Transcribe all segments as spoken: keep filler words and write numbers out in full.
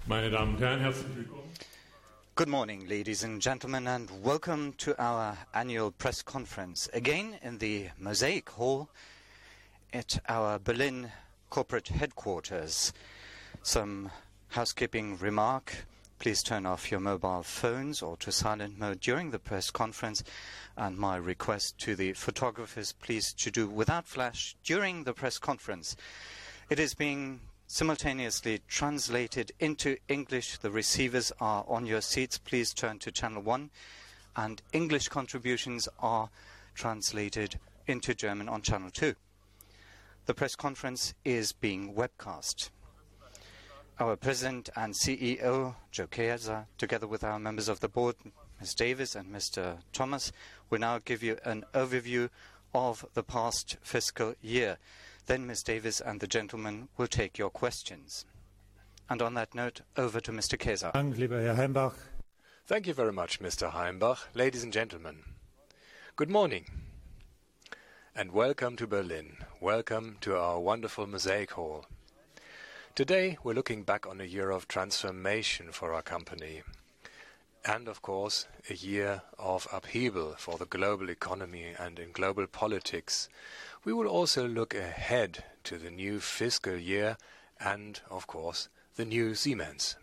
Meine Damen und Herren, herzlich willkommen. Good morning, ladies and gentlemen, and welcome to our annual press conference, again in the Mosaic Hall at our Berlin corporate headquarters. Some housekeeping remark. Please turn off your mobile phones or to silent mode during the press conference. And my request to the photographers, please to do without flash during the press conference. It is being simultaneously translated into English. The receivers are on your seats. Please turn to channel one. And English contributions are translated into German on channel two. The press conference is being webcast. Our President and C E O, Joe Kaeser, together with our members of the board, Miz Davis and Mister Thomas, will now give you an overview of the past fiscal year. Then Miz Davis and the gentlemen will take your questions. And on that note, over to Mister Kaeser. Thank you very much, Mister Heimbach. Ladies and gentlemen, good morning and welcome to Berlin. Welcome to our wonderful Mosaic Hall. Today we're looking back on a year of transformation for our company and, of course, a year of upheaval for the global economy and in global politics. We will also look ahead to the new fiscal year and, of course, the new Siemens.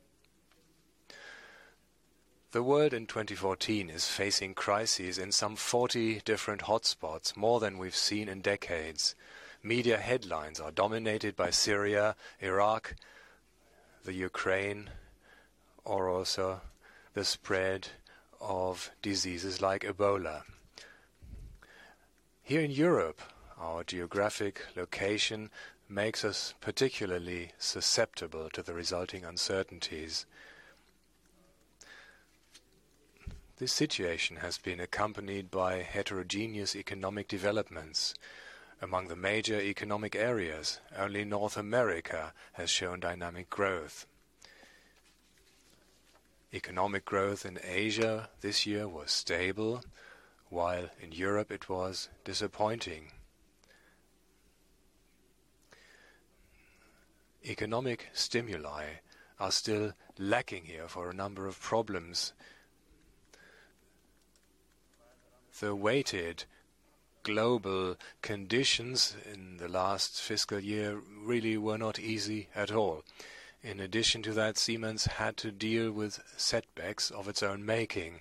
The world in twenty fourteen is facing crises in some forty different hotspots, more than we've seen in decades. Media headlines are dominated by Syria, Iraq, the Ukraine, or also the spread of diseases like Ebola. Here in Europe, our geographic location makes us particularly susceptible to the resulting uncertainties. This situation has been accompanied by heterogeneous economic developments. Among the major economic areas, only North America has shown dynamic growth. Economic growth in Asia this year was stable, while in Europe it was disappointing. Economic stimuli are still lacking here for a number of problems. The weighted global conditions in the last fiscal year really were not easy at all. In addition to that, Siemens had to deal with setbacks of its own making.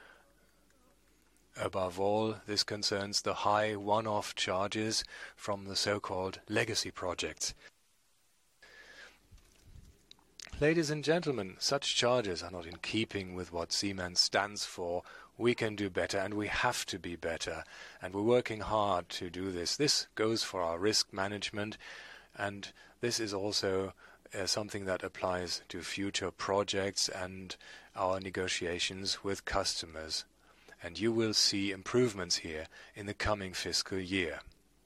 Above all, this concerns the high one-off charges from the so-called legacy projects. Ladies and gentlemen, such charges are not in keeping with what Siemens stands for. We can do better, and we have to be better, and we're working hard to do this. This goes for our risk management, and this is also uh, something that applies to future projects and our negotiations with customers. And you will see improvements here in the coming fiscal year.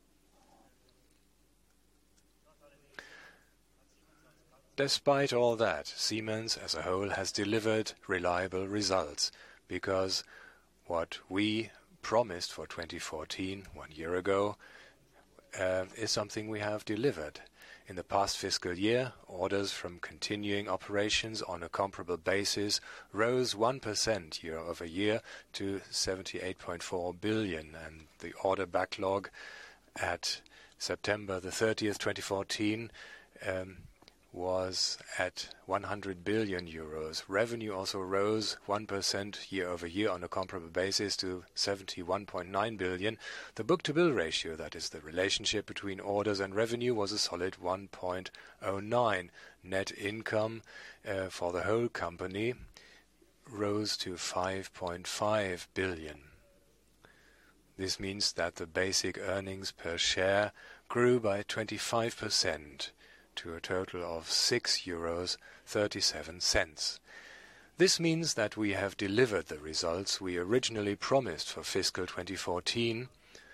Despite all that, Siemens as a whole has delivered reliable results, because what we promised for twenty fourteen, one year ago, uh, is something we have delivered. In the past fiscal year, orders from continuing operations on a comparable basis rose one percent year over year to seventy-eight point four billion, and the order backlog at September the thirtieth, twenty fourteen, um, was at one hundred billion euros. Revenue also rose one percent year over year on a comparable basis to seventy-one point nine billion. The book-to-bill ratio, that is the relationship between orders and revenue, was a solid one point oh nine. Net income uh, for the whole company rose to five point five billion. This means that the basic earnings per share grew by twenty-five percent. To a total of six euros thirty-seven cents. This means that we have delivered the results we originally promised for fiscal twenty fourteen.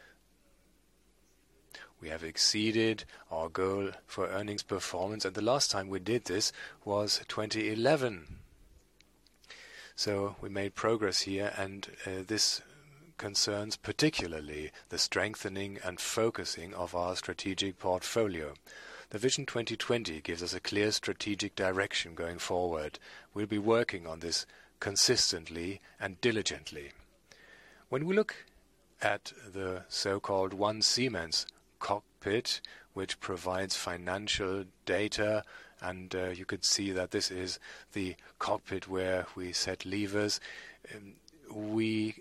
We have exceeded our goal for earnings performance, and the last time we did this was twenty eleven. So we made progress here, and uh, this concerns particularly the strengthening and focusing of our strategic portfolio. The Vision twenty twenty gives us a clear strategic direction going forward. We'll be working on this consistently and diligently. When we look at the so-called One Siemens cockpit, which provides financial data, and uh, you could see that this is the cockpit where we set levers. Um, we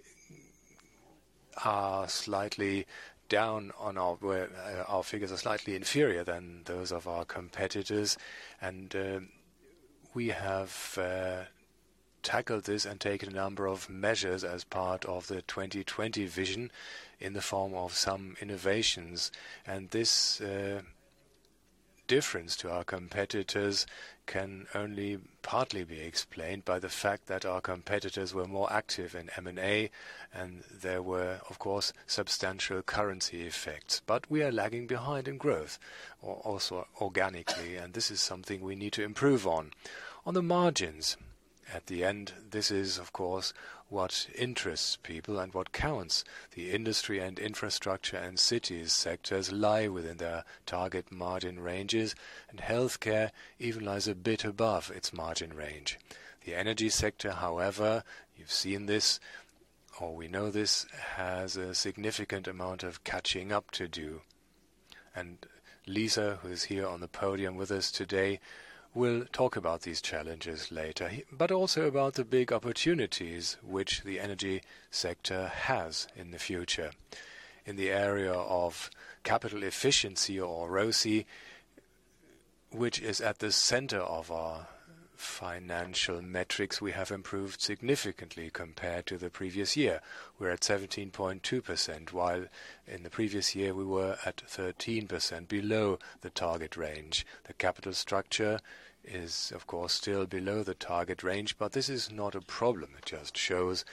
are slightly down on our where uh, our figures are slightly inferior than those of our competitors, and uh, we have uh, tackled this and taken a number of measures as part of the twenty twenty vision in the form of some innovations, and this uh, difference to our competitors can only partly be explained by the fact that our competitors were more active in M and A, and there were, of course, substantial currency effects. But we are lagging behind in growth, or also organically, and this is something we need to improve on. On the margins, at the end, this is, of course, what interests people and what counts. The industry and infrastructure and cities sectors lie within their target margin ranges, and healthcare even lies a bit above its margin range. The energy sector, however, you've seen this, or we know this, has a significant amount of catching up to do. And Lisa, who is here on the podium with us today, We'll talk about these challenges later, but also about the big opportunities which the energy sector has in the future. In the area of capital efficiency, or R O C E, which is at the center of our financial metrics, we have improved significantly compared to the previous year. We're at seventeen point two percent, while in the previous year we were at thirteen percent, below the target range. The capital structure is, of course, still below the target range, but this is not a problem. It just shows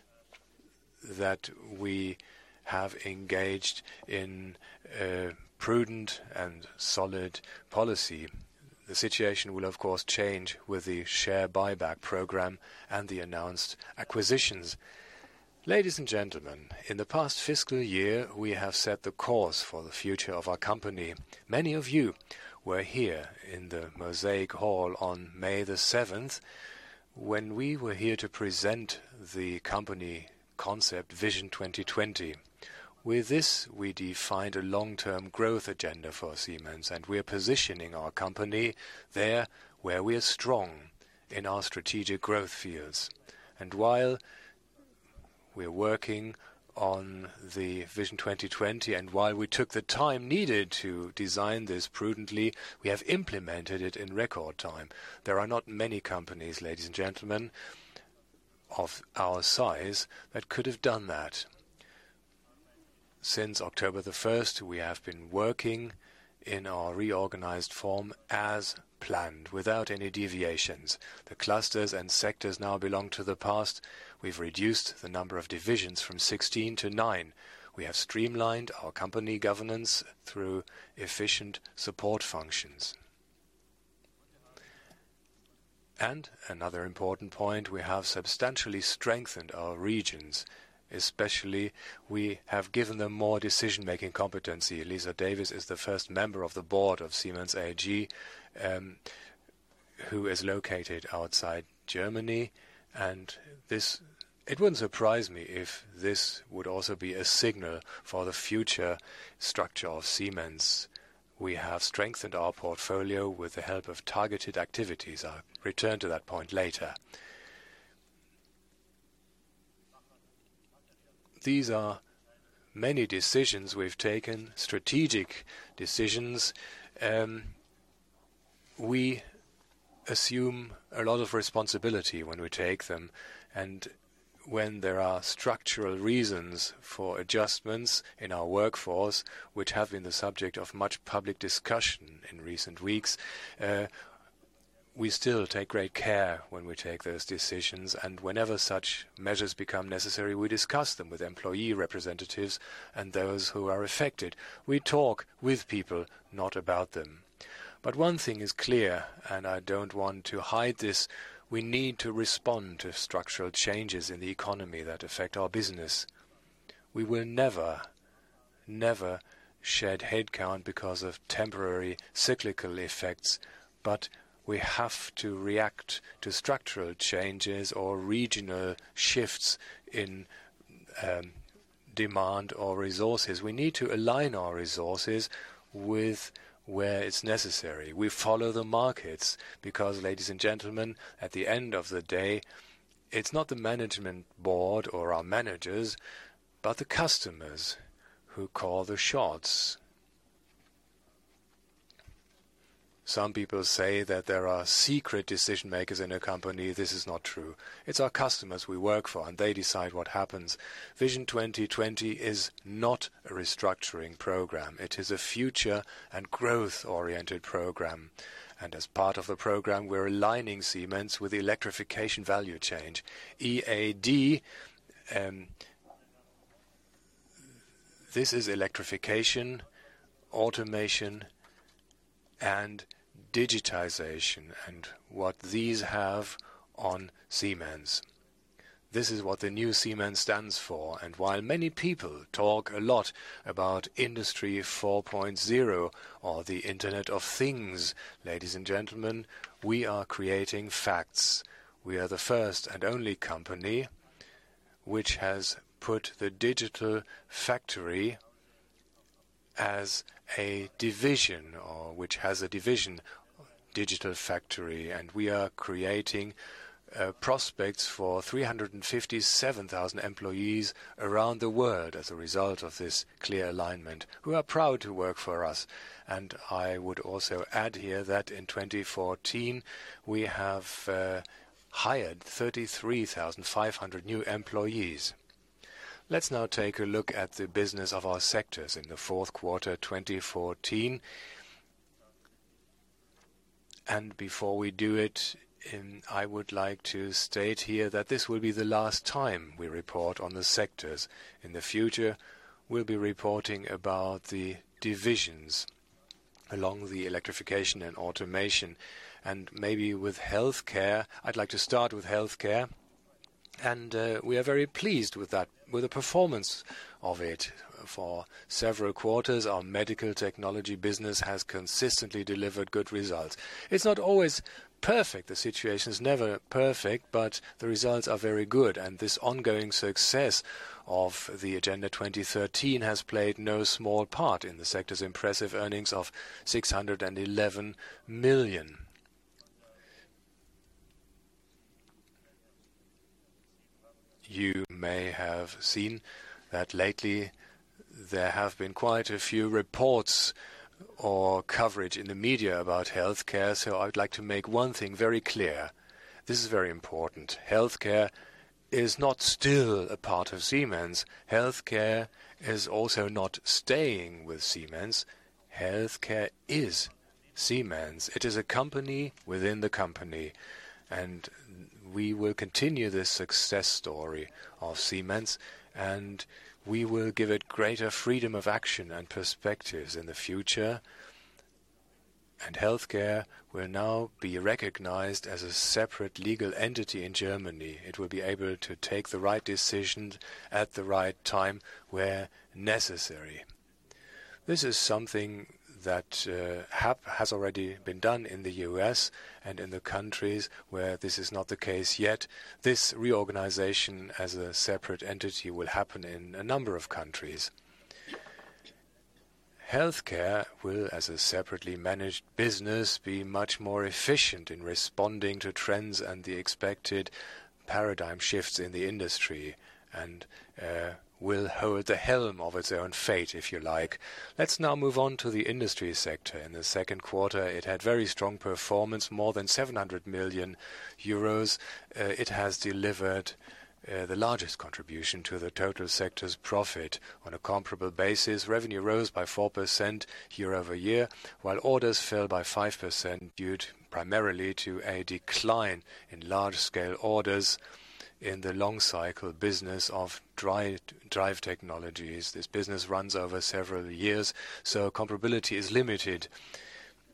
that we have engaged in a prudent and solid policy. The situation will, of course, change with the share buyback program and the announced acquisitions. Ladies and gentlemen, in the past fiscal year, we have set the course for the future of our company. Many of you were here in the Mosaic Hall on May the seventh, when we were here to present the company concept Vision twenty twenty. With this, we defined a long-term growth agenda for Siemens, and we are positioning our company there where we are strong in our strategic growth fields. And while we're working on the Vision twenty twenty, and while we took the time needed to design this prudently, we have implemented it in record time. There are not many companies, ladies and gentlemen, of our size that could have done that. Since October the first, we have been working in our reorganized form as planned, without any deviations. The clusters and sectors now belong to the past. We've reduced the number of divisions from sixteen to nine. We have streamlined our company governance through efficient support functions. And another important point, we have substantially strengthened our regions. Especially, we have given them more decision-making competency. Lisa Davis is the first member of the board of Siemens A G, um, who is located outside Germany, and this it wouldn't surprise me if this would also be a signal for the future structure of Siemens. We have strengthened our portfolio with the help of targeted activities. I'll return to that point later. These are many decisions we've taken, strategic decisions. Um, we assume a lot of responsibility when we take them, and when there are structural reasons for adjustments in our workforce, which have been the subject of much public discussion in recent weeks, uh, we still take great care when we take those decisions, and whenever such measures become necessary, we discuss them with employee representatives and those who are affected. We talk with people, not about them. But one thing is clear, and I don't want to hide this: we need to respond to structural changes in the economy that affect our business. We will never, never shed headcount because of temporary cyclical effects, but we have to react to structural changes or regional shifts in um, demand or resources. We need to align our resources with where it's necessary. We follow the markets because, ladies and gentlemen, at the end of the day, it's not the management board or our managers, but the customers who call the shots. Some people say that there are secret decision makers in a company. This is not true. It's our customers we work for, and they decide what happens. Vision twenty twenty is not a restructuring program. It is a future and growth-oriented program. And as part of the program, we're aligning Siemens with the electrification value chain. E A D, um, this is electrification, automation, and digitization, and what these have on Siemens. This is what the new Siemens stands for, and while many people talk a lot about Industry four point oh or the Internet of Things, ladies and gentlemen, we are creating facts. We are the first and only company which has put the digital factory as a division, or which has a division, digital factory, and we are creating uh, prospects for three hundred fifty-seven thousand employees around the world as a result of this clear alignment, who are proud to work for us. And I would also add here that in twenty fourteen we have uh, hired thirty-three thousand five hundred new employees. Let's now take a look at the business of our sectors in the fourth quarter twenty fourteen. And before we do it, um, I would like to state here that this will be the last time we report on the sectors. In the future, we'll be reporting about the divisions along the electrification and automation. And maybe with healthcare, I'd like to start with healthcare. And uh, we are very pleased with that, with the performance of it. For several quarters, our medical technology business has consistently delivered good results. It's not always perfect. The situation is never perfect, but the results are very good. And this ongoing success of the Agenda twenty thirteen has played no small part in the sector's impressive earnings of six hundred eleven million. You may have seen that lately there have been quite a few reports or coverage in the media about healthcare, so I would like to make one thing very clear. This is very important. Healthcare is not still a part of Siemens. Healthcare is also not staying with Siemens. Healthcare is Siemens. It is a company within the company, and we will continue this success story of Siemens, and we will give it greater freedom of action and perspectives in the future. And healthcare will now be recognized as a separate legal entity in Germany. It will be able to take the right decisions at the right time where necessary. This is something that uh, have, has already been done in the U S and in the countries where this is not the case yet. This reorganization as a separate entity will happen in a number of countries. Healthcare will, as a separately managed business, be much more efficient in responding to trends and the expected paradigm shifts in the industry, and uh, will hold the helm of its own fate, if you like. Let's now move on to the industry sector. In the second quarter, it had very strong performance, more than seven hundred million euros. Uh, it has delivered uh, the largest contribution to the total sector's profit. On a comparable basis, revenue rose by four percent year over year, while orders fell by five percent due to, primarily to a decline in large-scale orders in the long-cycle business of drive, drive technologies. This business runs over several years, so comparability is limited.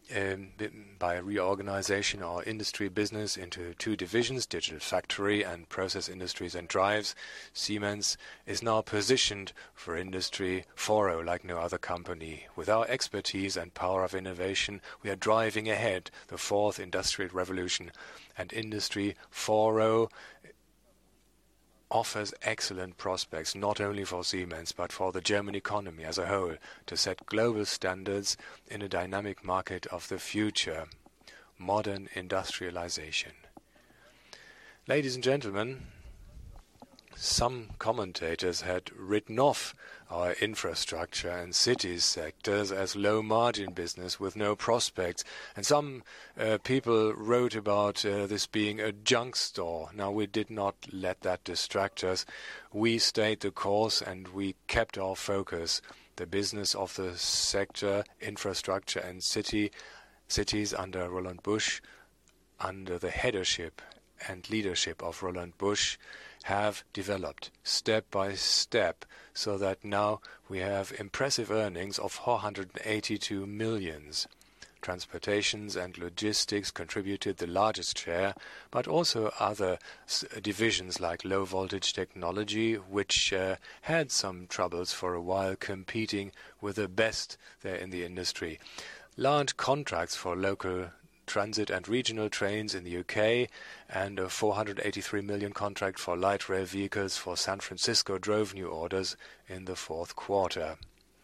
um, by reorganization our industry business into two divisions, Digital Factory and Process Industries and Drives. Siemens is now positioned for Industry four point oh like no other company. With our expertise and power of innovation, we are driving ahead the fourth industrial revolution, and Industry four point oh offers excellent prospects not only for Siemens but for the German economy as a whole to set global standards in a dynamic market of the future, modern industrialization. Ladies and gentlemen, some commentators had written off our infrastructure and cities sectors as low-margin business with no prospects, and some uh, people wrote about uh, this being a junk store. Now, we did not let that distract us. We stayed the course and we kept our focus. The business of the sector, infrastructure and city cities under Roland Busch, under the headership and leadership of Roland Busch, have developed step by step so that now we have impressive earnings of four hundred eighty-two millions. Transportations and logistics contributed the largest share, but also other s- divisions like low voltage technology, which uh, had some troubles for a while competing with the best there in the industry. Large contracts for local transit and regional trains in the U K, and a four hundred eighty-three million contract for light rail vehicles for San Francisco drove new orders in the fourth quarter.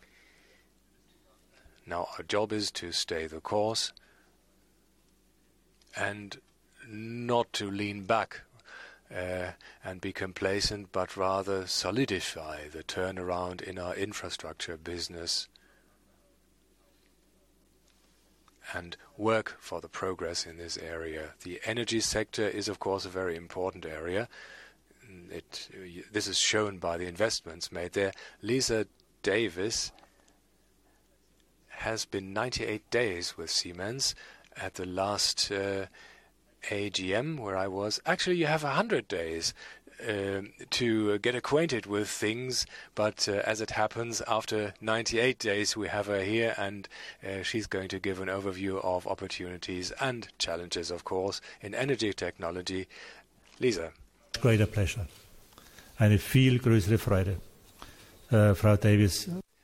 Now our job is to stay the course and not to lean back uh, and be complacent, but rather solidify the turnaround in our infrastructure business and work for the progress in this area. The energy sector is, of course, a very important area. It, this is shown by the investments made there. Lisa Davis has been ninety-eight days with Siemens. At the last uh, A G M, where I was, actually you have one hundred days uh, to get acquainted with things, but uh, as it happens, after ninety-eight days we have her here, and uh, she's going to give an overview of opportunities and challenges, of course, in energy technology. Lisa. Greater pleasure. Eine viel größere Freude, uh, Frau Davis.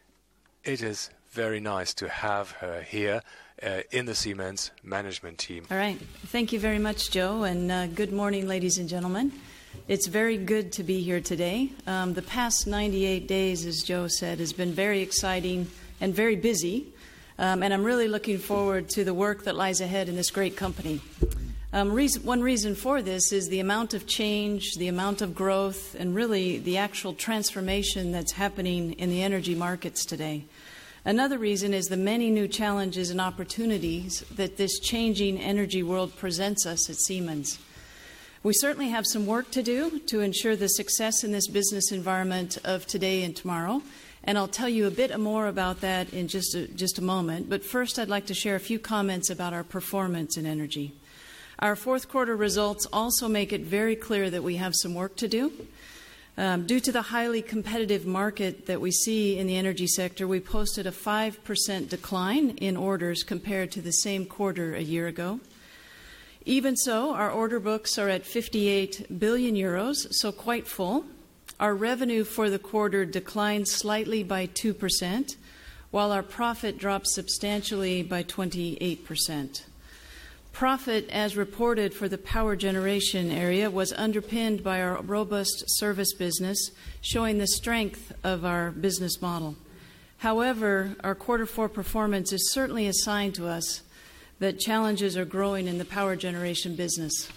It is very nice to have her here uh, in the Siemens management team. All right. Thank you very much, Joe, and uh, good morning, ladies and gentlemen. It's very good to be here today. Um, the past ninety-eight days, as Joe said, has been very exciting and very busy, um, and I'm really looking forward to the work that lies ahead in this great company. Um, reason, one reason for this is the amount of change, the amount of growth, and really the actual transformation that's happening in the energy markets today. Another reason is the many new challenges and opportunities that this changing energy world presents us at Siemens. We certainly have some work to do to ensure the success in this business environment of today and tomorrow, and I'll tell you a bit more about that in just a, just a moment. But first, I'd like to share a few comments about our performance in energy. Our fourth quarter results also make it very clear that we have some work to do. Um, due to the highly competitive market that we see in the energy sector, we posted a five percent decline in orders compared to the same quarter a year ago. Even so, our order books are at fifty-eight billion euros, so quite full. Our revenue for the quarter declined slightly by two percent, while our profit dropped substantially by twenty-eight percent. Profit, as reported for the power generation area, was underpinned by our robust service business, showing the strength of our business model. However, our quarter four performance is certainly a sign to us that challenges are growing in the power generation business.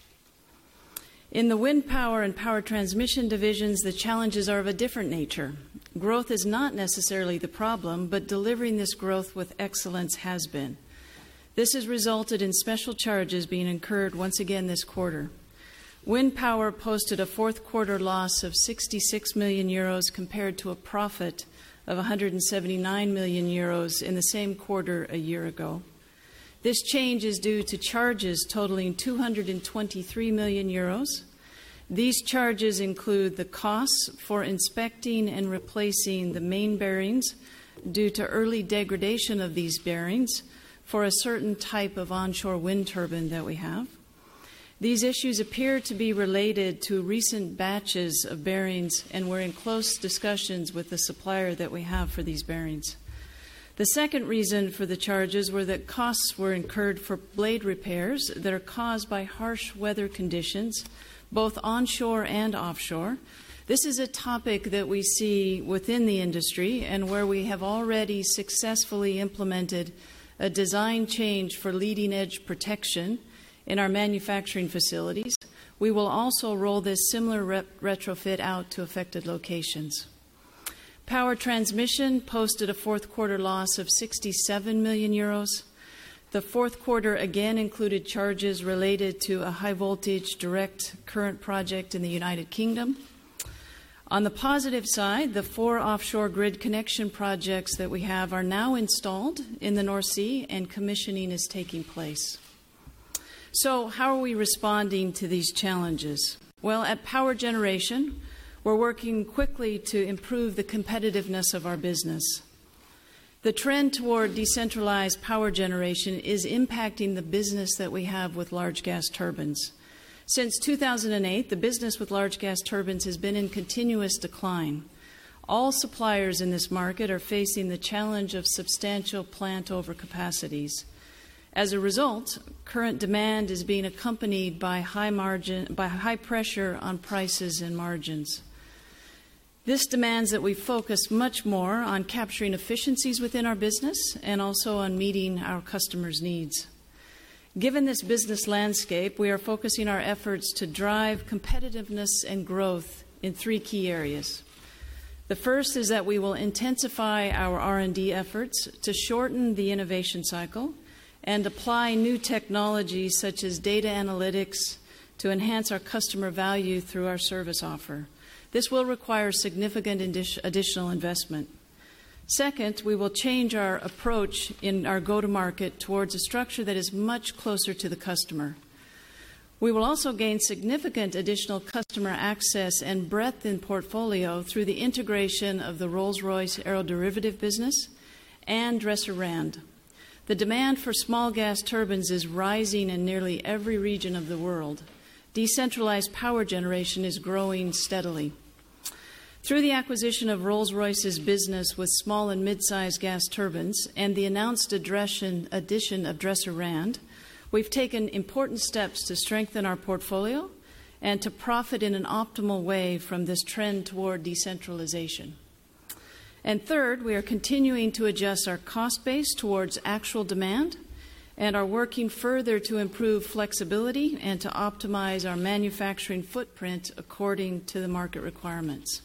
In the wind power and power transmission divisions, the challenges are of a different nature. Growth is not necessarily the problem, but delivering this growth with excellence has been. This has resulted in special charges being incurred once again this quarter. Wind power posted a fourth quarter loss of sixty-six million euros compared to a profit of one hundred seventy-nine million euros in the same quarter a year ago. This change is due to charges totaling two hundred twenty-three million euros. These charges include the costs for inspecting and replacing the main bearings due to early degradation of these bearings for a certain type of onshore wind turbine that we have. These issues appear to be related to recent batches of bearings, and we're in close discussions with the supplier that we have for these bearings. The second reason for the charges were that costs were incurred for blade repairs that are caused by harsh weather conditions, both onshore and offshore. This is a topic that we see within the industry and where we have already successfully implemented a design change for leading-edge protection in our manufacturing facilities. We will also roll this similar rep- retrofit out to affected locations. Power transmission posted a fourth quarter loss of sixty-seven million euros. The fourth quarter again included charges related to a high voltage direct current project in the United Kingdom. On the positive side, the four offshore grid connection projects that we have are now installed in the North Sea and commissioning is taking place. So how are we responding to these challenges? Well, at Power Generation, we're working quickly to improve the competitiveness of our business. The trend toward decentralized power generation is impacting the business that we have with large gas turbines. Since two thousand eight, the business with large gas turbines has been in continuous decline. All suppliers in this market are facing the challenge of substantial plant overcapacities. As a result, current demand is being accompanied by high margin, by high pressure on prices and margins. This demands that we focus much more on capturing efficiencies within our business and also on meeting our customers' needs. Given this business landscape, we are focusing our efforts to drive competitiveness and growth in three key areas. The first is that we will intensify our R and D efforts to shorten the innovation cycle and apply new technologies such as data analytics to enhance our customer value through our service offer. This will require significant additional investment. Second, we will change our approach in our go-to-market towards a structure that is much closer to the customer. We will also gain significant additional customer access and breadth in portfolio through the integration of the Rolls-Royce aeroderivative business and Dresser-Rand. The demand for small gas turbines is rising in nearly every region of the world. Decentralized power generation is growing steadily. Through the acquisition of Rolls-Royce's business with small and mid-sized gas turbines and the announced addition of Dresser-Rand, we've taken important steps to strengthen our portfolio and to profit in an optimal way from this trend toward decentralization. And third, we are continuing to adjust our cost base towards actual demand and are working further to improve flexibility and to optimize our manufacturing footprint according to the market requirements.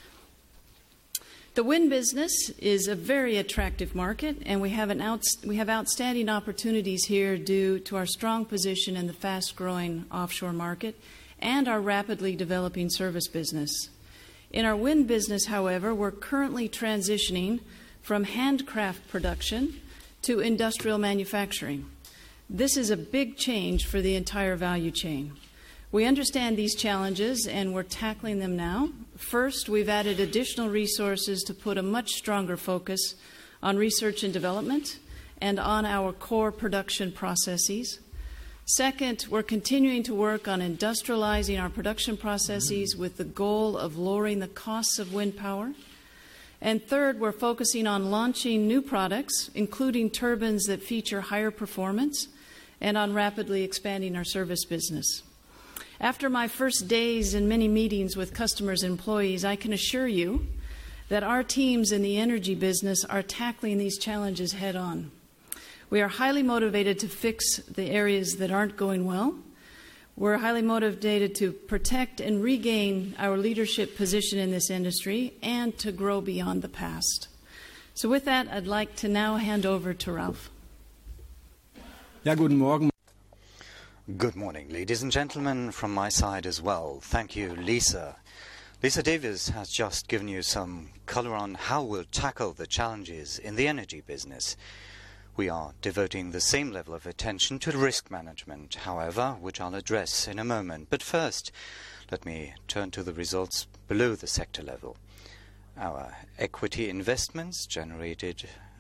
The wind business is a very attractive market, and we have, an out, we have outstanding opportunities here due to our strong position in the fast-growing offshore market and our rapidly developing service business. In our wind business, however, we're currently transitioning from handcraft production to industrial manufacturing. This is a big change for the entire value chain. We understand these challenges and we're tackling them now. First, we've added additional resources to put a much stronger focus on research and development and on our core production processes. Second, we're continuing to work on industrializing our production processes with the goal of lowering the costs of wind power. And third, we're focusing on launching new products, including turbines that feature higher performance, and on rapidly expanding our service business. After my first days and many meetings with customers and employees, I can assure you that our teams in the energy business are tackling these challenges head on. We are highly motivated to fix the areas that aren't going well. We're highly motivated to protect and regain our leadership position in this industry and to grow beyond the past. So with that, I'd like to now hand over to Ralf. Ja, guten Morgen. Good morning, ladies and gentlemen, from my side as well. Thank you, Lisa. Lisa Davies has just given you some color on how we'll tackle the challenges in the energy business. We are devoting the same level of attention to risk management, however, which I'll address in a moment. But first, let me turn to the results below the sector level. Our equity investments generated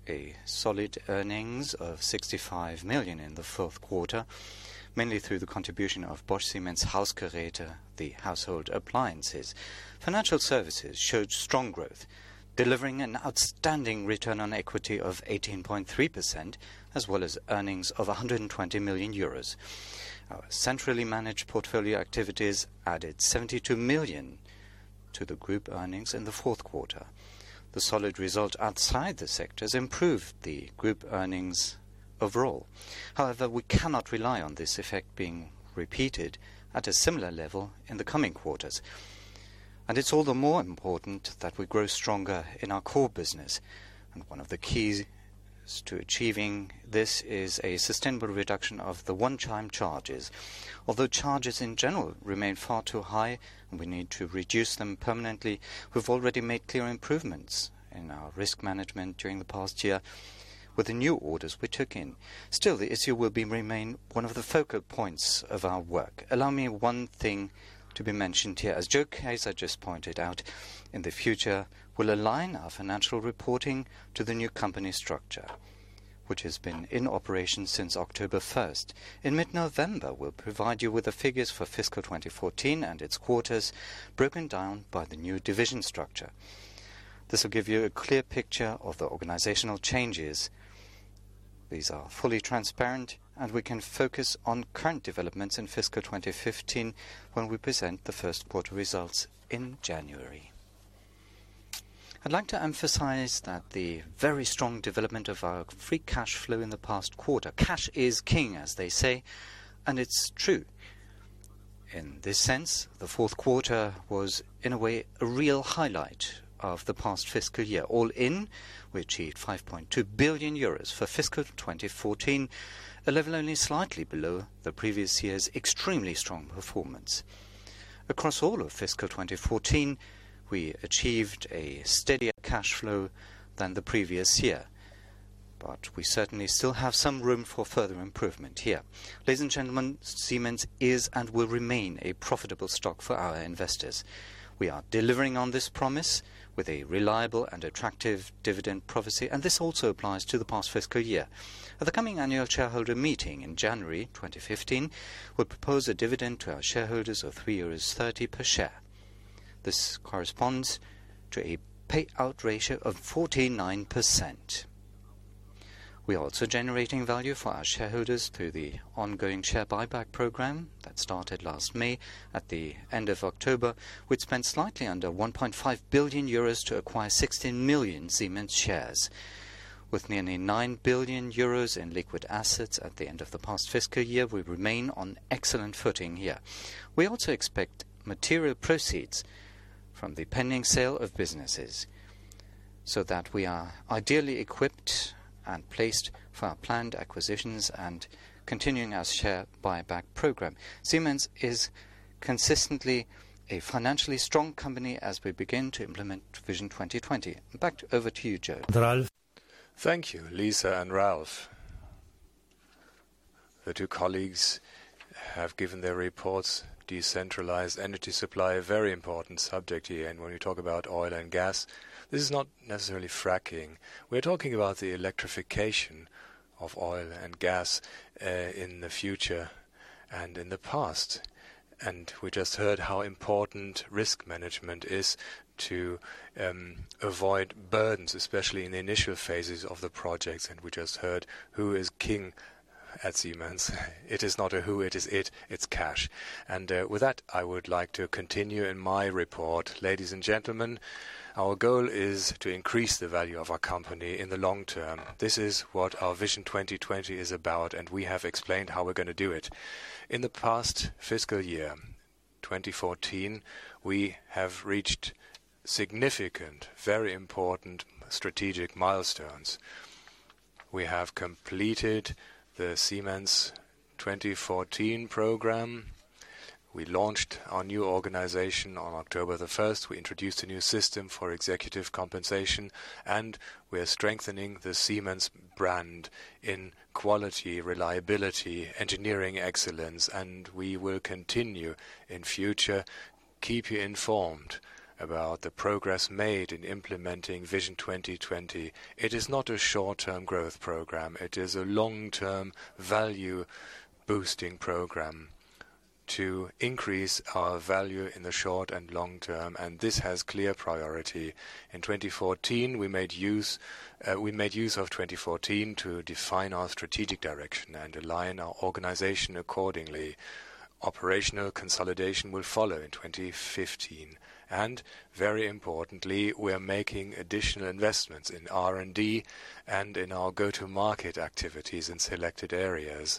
a solid earnings of sixty-five million in the fourth quarter, mainly through the contribution of Bosch Siemens Hausgeräte, the household appliances. Financial services showed strong growth, delivering an outstanding return on equity of eighteen point three percent, as well as earnings of one hundred twenty million euros. Our centrally managed portfolio activities added seventy-two million to the group earnings in the fourth quarter. The solid result outside the sectors improved the group earnings overall. However, we cannot rely on this effect being repeated at a similar level in the coming quarters. And it's all the more important that we grow stronger in our core business. And one of the keys to achieving this is a sustainable reduction of the one-time charges. Although charges in general remain far too high and we need to reduce them permanently, we've already made clear improvements in our risk management during the past year with the new orders we took in. Still, the issue will be remain one of the focal points of our work. Allow me one thing to be mentioned here. As Joe Kaiser just pointed out, in the future we'll align our financial reporting to the new company structure, which has been in operation since October first. In mid-November, we'll provide you with the figures for fiscal twenty fourteen and its quarters, broken down by the new division structure. This will give you a clear picture of the organizational changes. These are fully transparent, and we can focus on current developments in fiscal twenty fifteen when we present the first quarter results in January. I'd like to emphasize that the very strong development of our free cash flow in the past quarter. Cash is king, as they say, and it's true. In this sense, the fourth quarter was, in a way, a real highlight of the past fiscal year. All in, we achieved five point two billion euros for fiscal twenty fourteen, a level only slightly below the previous year's extremely strong performance. Across all of fiscal twenty fourteen, we achieved a steadier cash flow than the previous year. But we certainly still have some room for further improvement here. Ladies and gentlemen, Siemens is and will remain a profitable stock for our investors. We are delivering on this promise with a reliable and attractive dividend policy, and this also applies to the past fiscal year. At the coming annual shareholder meeting in January twenty fifteen, we'll propose a dividend to our shareholders of three euros thirty per share. This corresponds to a payout ratio of forty-nine percent. We are also generating value for our shareholders through the ongoing share buyback program that started last May. At the end of October, we'd spent slightly under one point five billion euros to acquire sixteen million Siemens shares. With nearly nine billion euros in liquid assets at the end of the past fiscal year, we remain on excellent footing here. We also expect material proceeds from the pending sale of businesses, so that we are ideally equipped and placed for our planned acquisitions and continuing our share buyback program. Siemens is consistently a financially strong company as we begin to implement Vision twenty twenty. Back over to you, Joe. Ralf. Thank you, Lisa and Ralph. The two colleagues have given their reports. Decentralized energy supply, a very important subject here. And when we talk about oil and gas, this is not necessarily fracking. We're talking about the electrification of oil and gas uh, in the future and in the past. And we just heard how important risk management is to um, avoid burdens, especially in the initial phases of the projects. And we just heard who is king at Siemens. It is not a who, it is it, it's cash. And uh, with that, I would like to continue in my report. Ladies and gentlemen, our goal is to increase the value of our company in the long term. This is what our Vision twenty twenty is about, and we have explained how we're going to do it. In the past fiscal year, twenty fourteen, we have reached significant, very important strategic milestones. We have completed the Siemens twenty fourteen program. We launched our new organization on October the first. We introduced a new system for executive compensation, and we are strengthening the Siemens brand in quality, reliability, engineering excellence, and we will continue in future, keep you informed about the progress made in implementing Vision twenty twenty. It is not a short-term growth program. It is a long-term value-boosting program to increase our value in the short and long term, and this has clear priority. In twenty fourteen, we made use uh, we made use of twenty fourteen to define our strategic direction and align our organization accordingly. Operational consolidation will follow in twenty fifteen, and very importantly, we are making additional investments in R and D and in our go-to-market activities in selected areas.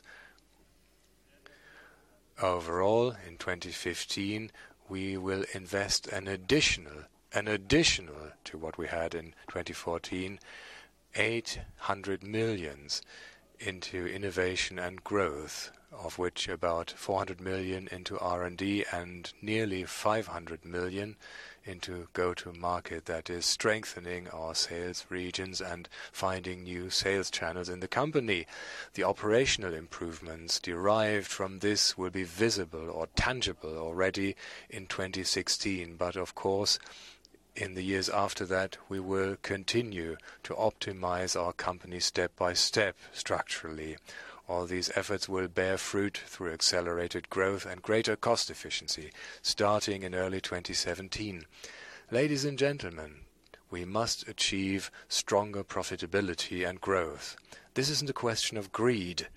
Overall, in twenty fifteen, we will invest an additional, an additional to what we had in twenty fourteen, eight hundred millions into innovation and growth, of which about four hundred million into R and D and nearly five hundred million into go-to-market, that is strengthening our sales regions and finding new sales channels in the company. The operational improvements derived from this will be visible or tangible already in twenty sixteen, but of course in the years after that we will continue to optimize our company step by step structurally. All these efforts will bear fruit through accelerated growth and greater cost efficiency, starting in early twenty seventeen. Ladies and gentlemen, we must achieve stronger profitability and growth. This isn't a question of greed.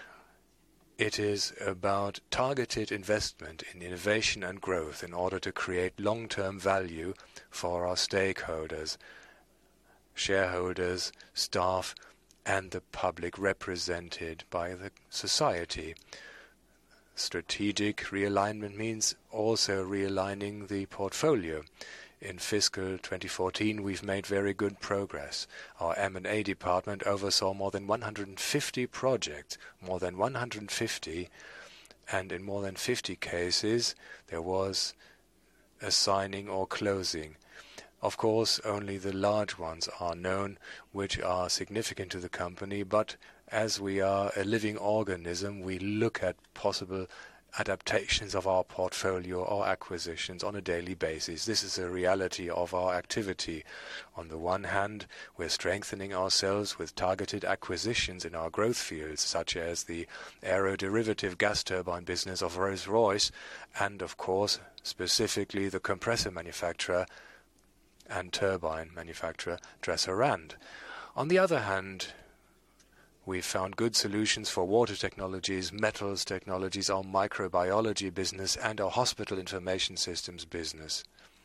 It is about targeted investment in innovation and growth in order to create long-term value for our stakeholders, shareholders, staff, and the public represented by the society. Strategic realignment means also realigning the portfolio. In fiscal twenty fourteen, we've made very good progress. Our M and A department oversaw more than one hundred fifty projects, more than one hundred fifty, and in more than fifty cases there was a signing or closing. Of course, only the large ones are known, which are significant to the company, but as we are a living organism, we look at possible adaptations of our portfolio or acquisitions on a daily basis. This is a reality of our activity. On the one hand, we're strengthening ourselves with targeted acquisitions in our growth fields, such as the aeroderivative gas turbine business of Rolls-Royce, and of course, specifically the compressor manufacturer and turbine manufacturer Dresser-Rand. On the other hand, we found good solutions for water technologies, metals technologies, our microbiology business, and our hospital information systems business.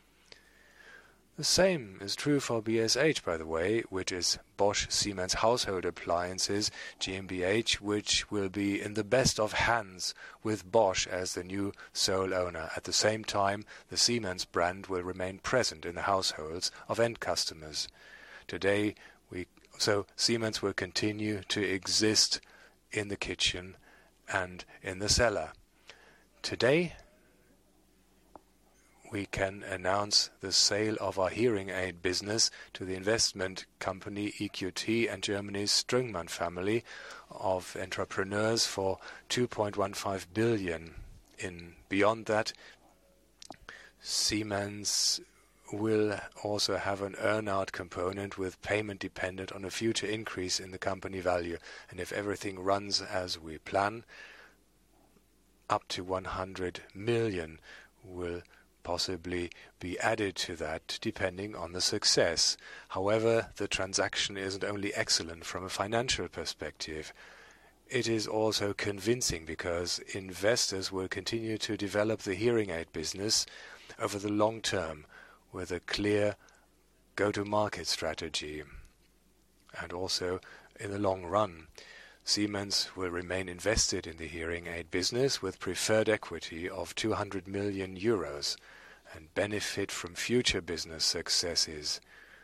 The same is true for B S H, by the way, which is Bosch Siemens Household Appliances GmbH, which will be in the best of hands with Bosch as the new sole owner. At the same time, the Siemens brand will remain present in the households of end customers. Today, we so Siemens will continue to exist in the kitchen and in the cellar. Today, we can announce the sale of our hearing aid business to the investment company E Q T and Germany's Strüngmann family of entrepreneurs for two point one five billion. In beyond that, Siemens will also have an earn-out component with payment dependent on a future increase in the company value. And if everything runs as we plan, up to one hundred million will possibly be added to that, depending on the success. However, the transaction isn't only excellent from a financial perspective. It is also convincing because investors will continue to develop the hearing aid business over the long term with a clear go-to-market strategy. And also in the long run, Siemens will remain invested in the hearing aid business with preferred equity of two hundred million euros and benefit from future business successes.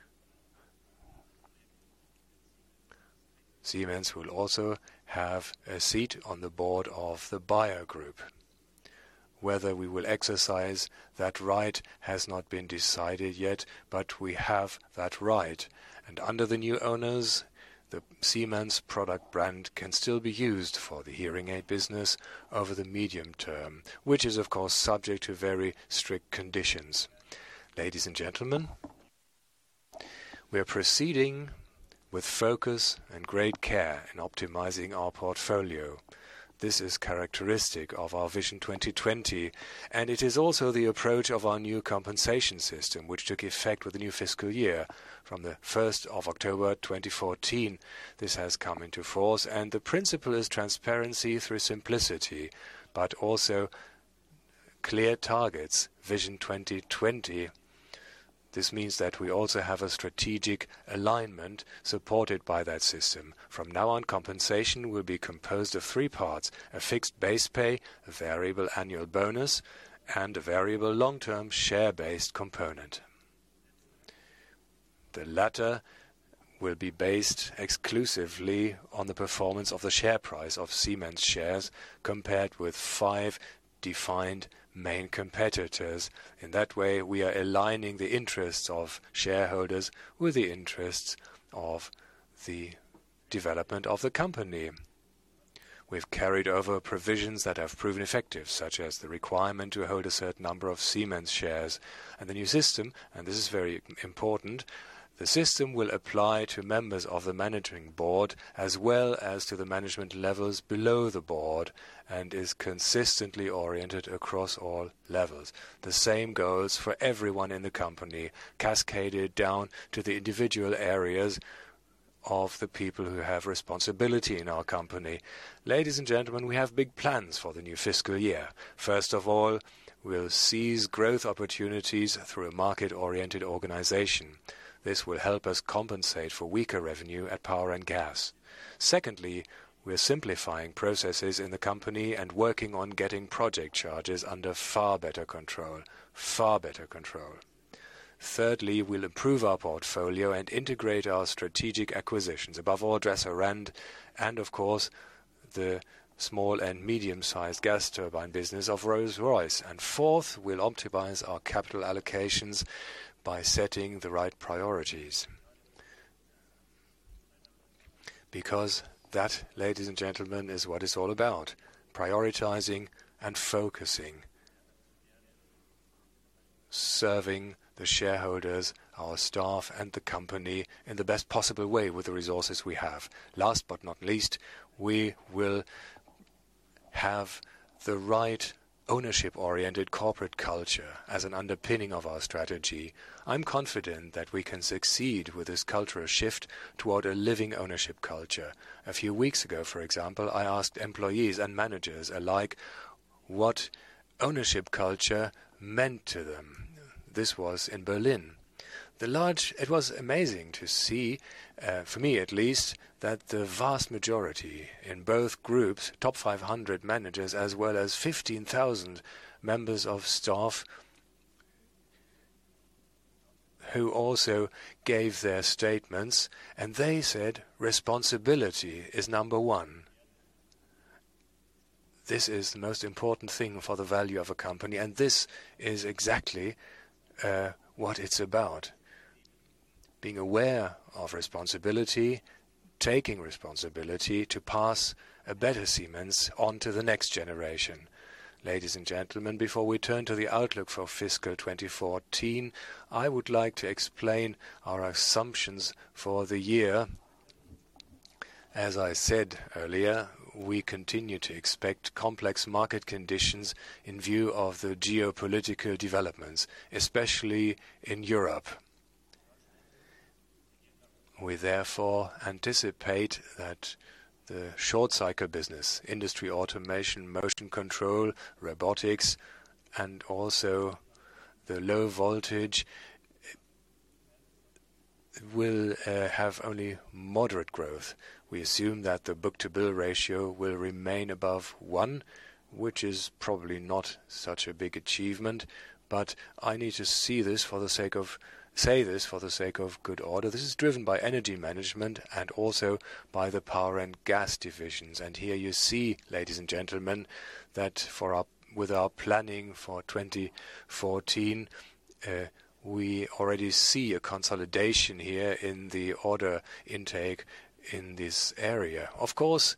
Siemens will also have a seat on the board of the Bayer Group. Whether we will exercise that right has not been decided yet, but we have that right. And under the new owners, the Siemens product brand can still be used for the hearing aid business over the medium term, which is of course subject to very strict conditions. Ladies and gentlemen, we are proceeding with focus and great care in optimizing our portfolio. This is characteristic of our Vision twenty twenty, and it is also the approach of our new compensation system, which took effect with the new fiscal year. From the first of October twenty fourteen, this has come into force, and the principle is transparency through simplicity, but also clear targets, Vision twenty twenty. This means that we also have a strategic alignment supported by that system. From now on, compensation will be composed of three parts: a fixed base pay, a variable annual bonus, and a variable long-term share-based component. The latter will be based exclusively on the performance of the share price of Siemens shares compared with five defined main competitors. In that way, we are aligning the interests of shareholders with the interests of the development of the company. We've carried over provisions that have proven effective, such as the requirement to hold a certain number of Siemens shares. And the new system, and this is very important, the system will apply to members of the managing board as well as to the management levels below the board, and is consistently oriented across all levels. The same goes for everyone in the company, cascaded down to the individual areas of the people who have responsibility in our company. Ladies and gentlemen, we have big plans for the new fiscal year. First of all, we'll seize growth opportunities through a market-oriented organization. This will help us compensate for weaker revenue at Power and Gas. Secondly, we're simplifying processes in the company and working on getting project charges under far better control. Far better control. Thirdly, we'll improve our portfolio and integrate our strategic acquisitions, above all Dresser-Rand, and of course the small and medium-sized gas turbine business of Rolls-Royce. And fourth, we'll optimize our capital allocations by setting the right priorities. Because that, ladies and gentlemen, is what it's all about. Prioritizing and focusing. Serving the shareholders, our staff and the company in the best possible way with the resources we have. Last but not least, we will have the right ownership-oriented corporate culture as an underpinning of our strategy. I'm confident that we can succeed with this cultural shift toward a living ownership culture. A few weeks ago, for example, I asked employees and managers alike what ownership culture meant to them. This was in Berlin. The large, it was amazing to see, uh, for me at least, that the vast majority in both groups, top five hundred managers as well as fifteen thousand members of staff, who also gave their statements, and they said responsibility is number one. This is the most important thing for the value of a company, and this is exactly uh, what it's about. Being aware of responsibility, taking responsibility to pass a better Siemens on to the next generation. Ladies and gentlemen, before we turn to the outlook for fiscal twenty fourteen, I would like to explain our assumptions for the year. As I said earlier, we continue to expect complex market conditions in view of the geopolitical developments, especially in Europe. We therefore anticipate that the short-cycle business, industry automation, motion control, robotics, and also the low voltage will uh, have only moderate growth. We assume that the book-to-bill ratio will remain above one, which is probably not such a big achievement, but I need to see this for the sake of say this for the sake of good order. This is driven by energy management and also by the power and gas divisions. And here you see, ladies and gentlemen, that for our with our planning for twenty fourteen, uh, we already see a consolidation here in the order intake in this area. Of course,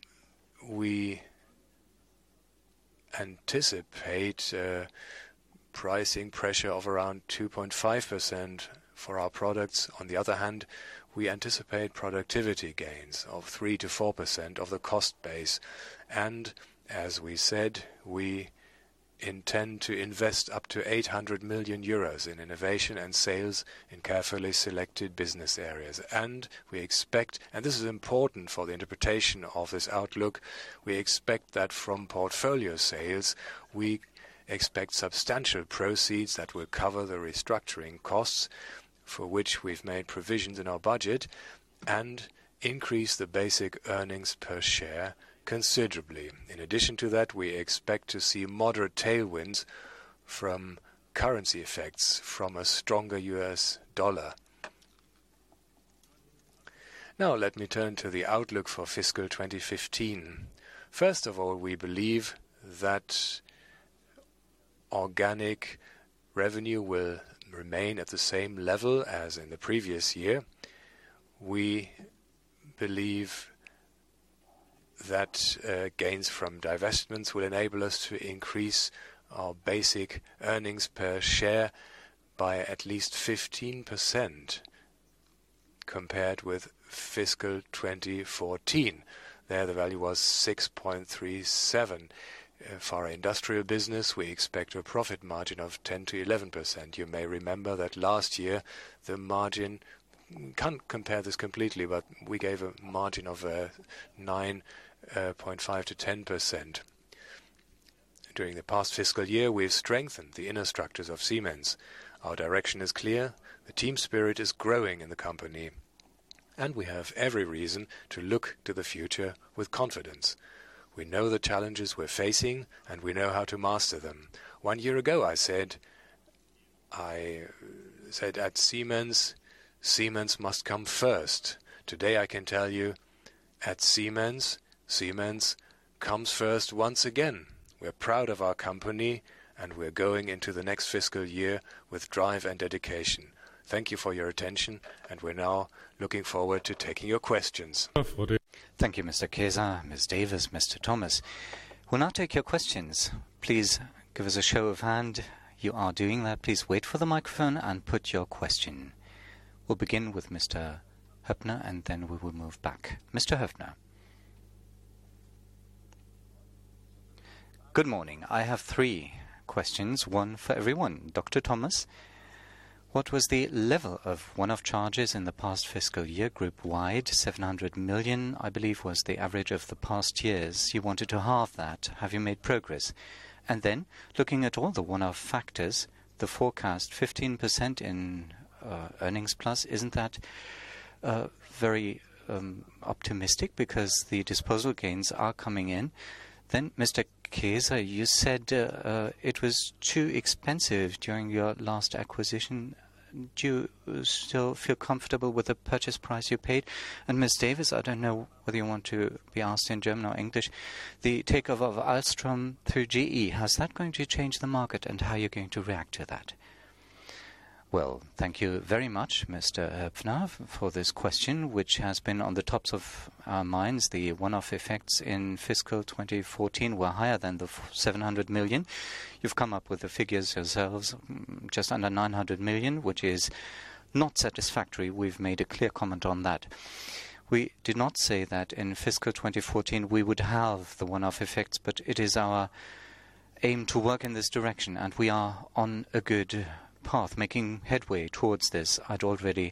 we anticipate uh, pricing pressure of around two point five percent for our products. On the other hand, we anticipate productivity gains of three to four percent of the cost base. And, as we said, we intend to invest up to eight hundred million euros in innovation and sales in carefully selected business areas. And we expect, and this is important for the interpretation of this outlook, we expect that from portfolio sales we expect substantial proceeds that will cover the restructuring costs for which we've made provisions in our budget and increase the basic earnings per share considerably. In addition to that, we expect to see moderate tailwinds from currency effects from a stronger U S dollar. Now let me turn to the outlook for fiscal twenty fifteen. First of all, we believe that organic revenue will remain at the same level as in the previous year. We believe that uh, gains from divestments will enable us to increase our basic earnings per share by at least fifteen percent compared with fiscal twenty fourteen. There the value was six point three seven. Uh, for our industrial business, we expect a profit margin of ten to eleven percent. You may remember that last year the margin, can't compare this completely, but we gave a margin of uh, nine point five to ten percent. During the past fiscal year, we've strengthened the inner structures of Siemens. Our direction is clear, the team spirit is growing in the company, and we have every reason to look to the future with confidence. We know the challenges we're facing, and we know how to master them. One year ago I said, I said at Siemens, Siemens must come first. Today I can tell you, at Siemens, Siemens comes first once again. We're proud of our company, and we're going into the next fiscal year with drive and dedication. Thank you for your attention, and we're now looking forward to taking your questions. Thank you, Mister Kesa, Miz Davis, Mister Thomas. We'll now take your questions. Please give us a show of hand. You are doing that. Please wait for the microphone and put your question. We'll begin with Mister Höppner, and then we will move back. Mister Höppner. Good morning. I have three questions, one for everyone. Doctor Thomas, what was the level of one-off charges in the past fiscal year, group-wide? seven hundred million, I believe, was the average of the past years. You wanted to halve that. Have you made progress? And then, looking at all the one-off factors, the forecast fifteen percent in uh, earnings plus, isn't that uh, very um, optimistic because the disposal gains are coming in? Then, Mister Kesa, you said uh, uh, it was too expensive during your last acquisition. Do you still feel comfortable with the purchase price you paid? And Miz Davis, I don't know whether you want to be asked in German or English, the takeover of Alstom through G E, how's that going to change the market, and how are you going to react to that? Well, thank you very much, Mister Höppner, for this question, which has been on the tops of our minds. The one-off effects in fiscal twenty fourteen were higher than the seven hundred million. You've come up with the figures yourselves, just under nine hundred million, which is not satisfactory. We've made a clear comment on that. We did not say that in fiscal twenty fourteen we would have the one-off effects, but it is our aim to work in this direction, and we are on a good path, making headway towards this. I'd already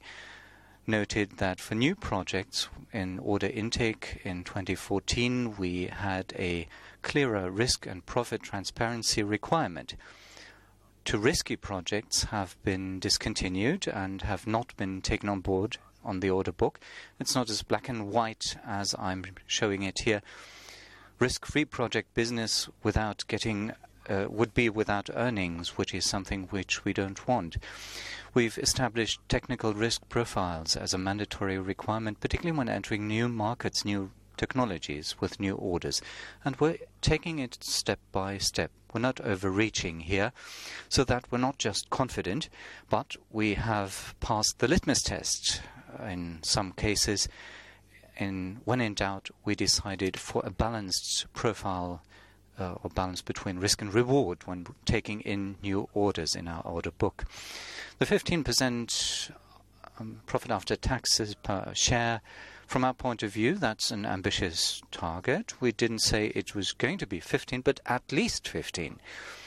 noted that for new projects in order intake in twenty fourteen, we had a clearer risk and profit transparency requirement. Two risky projects have been discontinued and have not been taken on board on the order book. It's not as black and white as I'm showing it here. Risk-free project business without getting Uh, would be without earnings, which is something which we don't want. We've established technical risk profiles as a mandatory requirement, particularly when entering new markets, new technologies with new orders. And we're taking it step by step. We're not overreaching here, so that we're not just confident, but we have passed the litmus test. In some cases, in, when in doubt, we decided for a balanced profile uh, or balance between risk and reward when taking in new orders in our order book. The fifteen percent um, profit after taxes per share, from our point of view, that's an ambitious target. We didn't say it was going to be fifteen, but at least fifteen.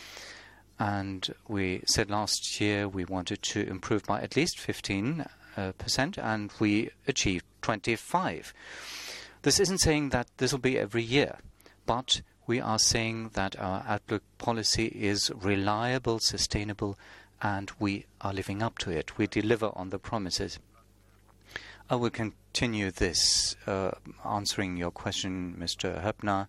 And we said last year we wanted to improve by at least fifteen uh, percent, and we achieved twenty-five. This isn't saying that this will be every year, but we are saying that our outlook policy is reliable, sustainable, and we are living up to it. We deliver on the promises. I will continue this, uh, answering your question, Mister Höppner.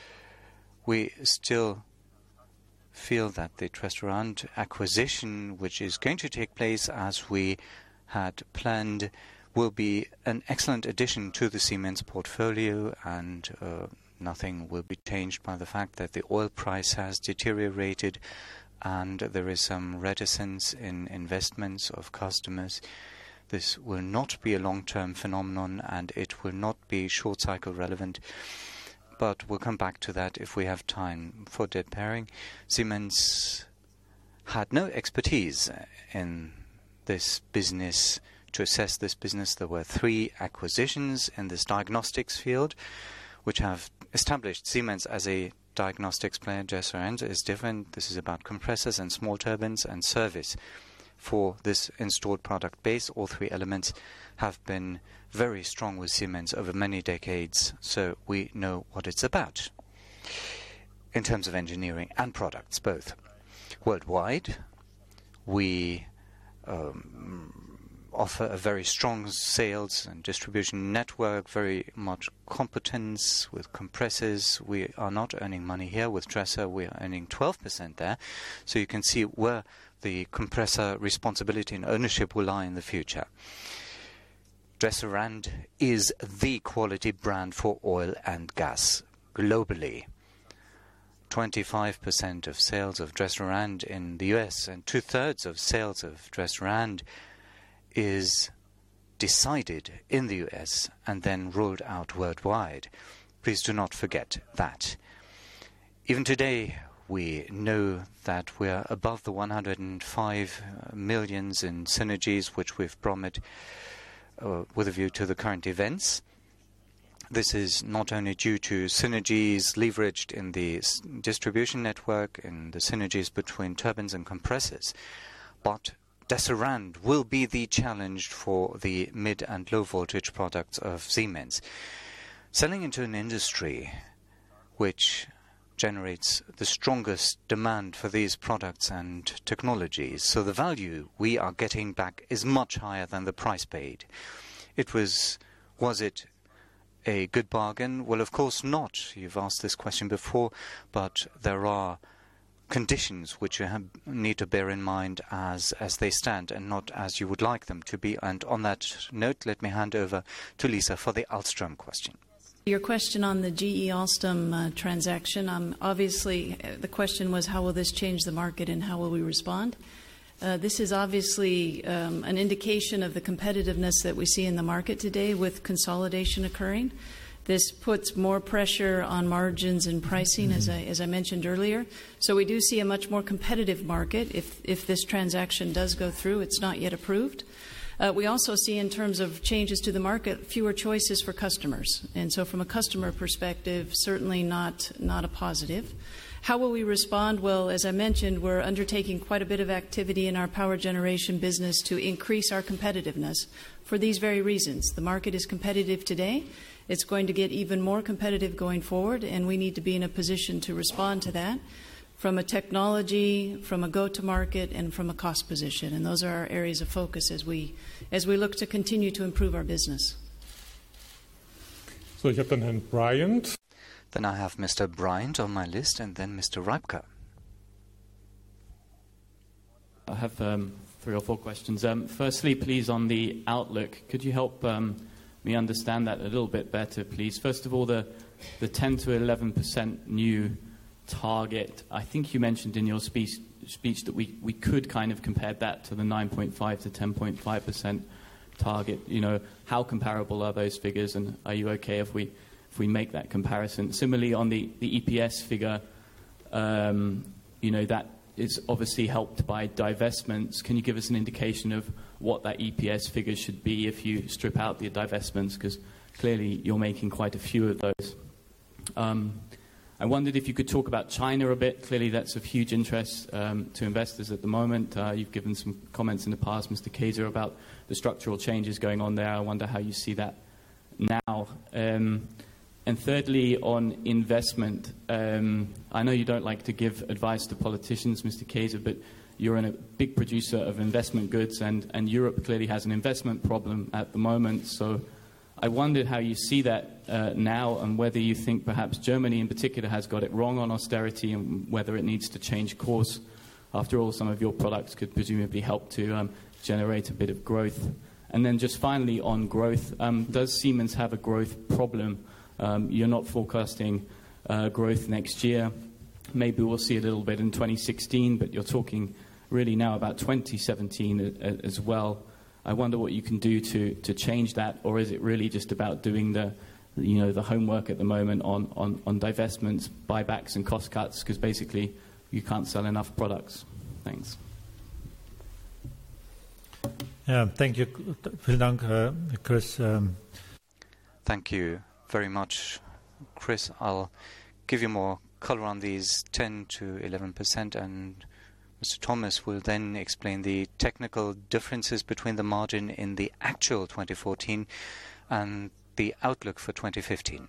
We still feel that the Dresser-Rand acquisition, which is going to take place as we had planned, will be an excellent addition to the Siemens portfolio, and uh, nothing will be changed by the fact that the oil price has deteriorated and there is some reticence in investments of customers. This will not be a long-term phenomenon, and it will not be short-cycle relevant. But we'll come back to that if we have time. For debt pairing, Siemens had no expertise in this business. To assess this business, there were three acquisitions in this diagnostics field, which have established Siemens as a diagnostics player. Dresser-Rand is different. This is about compressors and small turbines and service. For this installed product base, all three elements have been very strong with Siemens over many decades, so we know what it's about in terms of engineering and products, both. Worldwide, we um, offer a very strong sales and distribution network, very much competence with compressors. We are not earning money here. With Dresser, we are earning twelve percent there, so you can see where the compressor responsibility and ownership will lie in the future. Dresser-Rand is the quality brand for oil and gas globally. twenty-five percent of sales of Dresser-Rand in the U S and two-thirds of sales of Dresser-Rand is decided in the U S and then rolled out worldwide. Please do not forget that. Even today, we know that we are above the one hundred five millions in synergies which we've promised uh, with a view to the current events. This is not only due to synergies leveraged in the s distribution network and the synergies between turbines and compressors, but Dresser-Rand will be the challenge for the mid and low voltage products of Siemens. Selling into an industry which generates the strongest demand for these products and technologies, so the value we are getting back is much higher than the price paid. It was, was it a good bargain? Well, of course not. You've asked this question before, but there are conditions which you have, need to bear in mind as, as they stand and not as you would like them to be. And on that note, let me hand over to Lisa for the Alstom question. Your question on the G E Alstom uh, transaction, um, obviously uh, the question was how will this change the market and how will we respond? Uh, this is obviously um, an indication of the competitiveness that we see in the market today with consolidation occurring. This puts more pressure on margins and pricing, as I, as I mentioned earlier. So we do see a much more competitive market if, if this transaction does go through. It's not yet approved. Uh, we also see, in terms of changes to the market, fewer choices for customers. And so from a customer perspective, certainly not, not a positive. How will we respond? Well, as I mentioned, we're undertaking quite a bit of activity in our power generation business to increase our competitiveness for these very reasons. The market is competitive today. It's going to get even more competitive going forward, and we need to be in a position to respond to that from a technology, from a go-to-market, and from a cost position. And those are our areas of focus as we, as we look to continue to improve our business. So, ich habe dann Herrn Bryant. Then I have Mister Bryant on my list, and then Mister Reibke. I have um, three or four questions. Um, firstly, please, on the outlook, could you help um, me understand that a little bit better, please? First of all, the, the ten to eleven percent new target. I think you mentioned in your speech, speech that we, we could kind of compare that to the nine point five to ten point five percent target. You know, how comparable are those figures, and are you okay if we if we make that comparison? Similarly, on the, the E P S figure, Um, you know, that is obviously helped by divestments. Can you give us an indication of what that E P S figure should be if you strip out the divestments? Because clearly you're making quite a few of those. Um, I wondered if you could talk about China a bit. Clearly that's of huge interest um, to investors at the moment. Uh, you've given some comments in the past, Mister Kaiser, about the structural changes going on there. I wonder how you see that now. Um, and thirdly, on investment, um, I know you don't like to give advice to politicians, Mister Kaiser, but you're a big producer of investment goods, and, and Europe clearly has an investment problem at the moment. So I wondered how you see that uh, now, and whether you think perhaps Germany in particular has got it wrong on austerity, and whether it needs to change course. After all, some of your products could presumably help to um, generate a bit of growth. And then just finally on growth, um, does Siemens have a growth problem? Um, you're not forecasting uh, growth next year. Maybe we'll see a little bit in twenty sixteen, but you're talking really now about twenty seventeen as well. I wonder what you can do to, to change that, or is it really just about doing the, you know, the homework at the moment on, on, on divestments, buybacks and cost cuts, because basically you can't sell enough products. Thanks. Yeah, thank you. Vielen Dank, uh, Chris. Um, Thank you very much, Chris. I'll give you more color on these ten to eleven percent, and Mister Thomas will then explain the technical differences between the margin in the actual twenty fourteen and the outlook for twenty fifteen.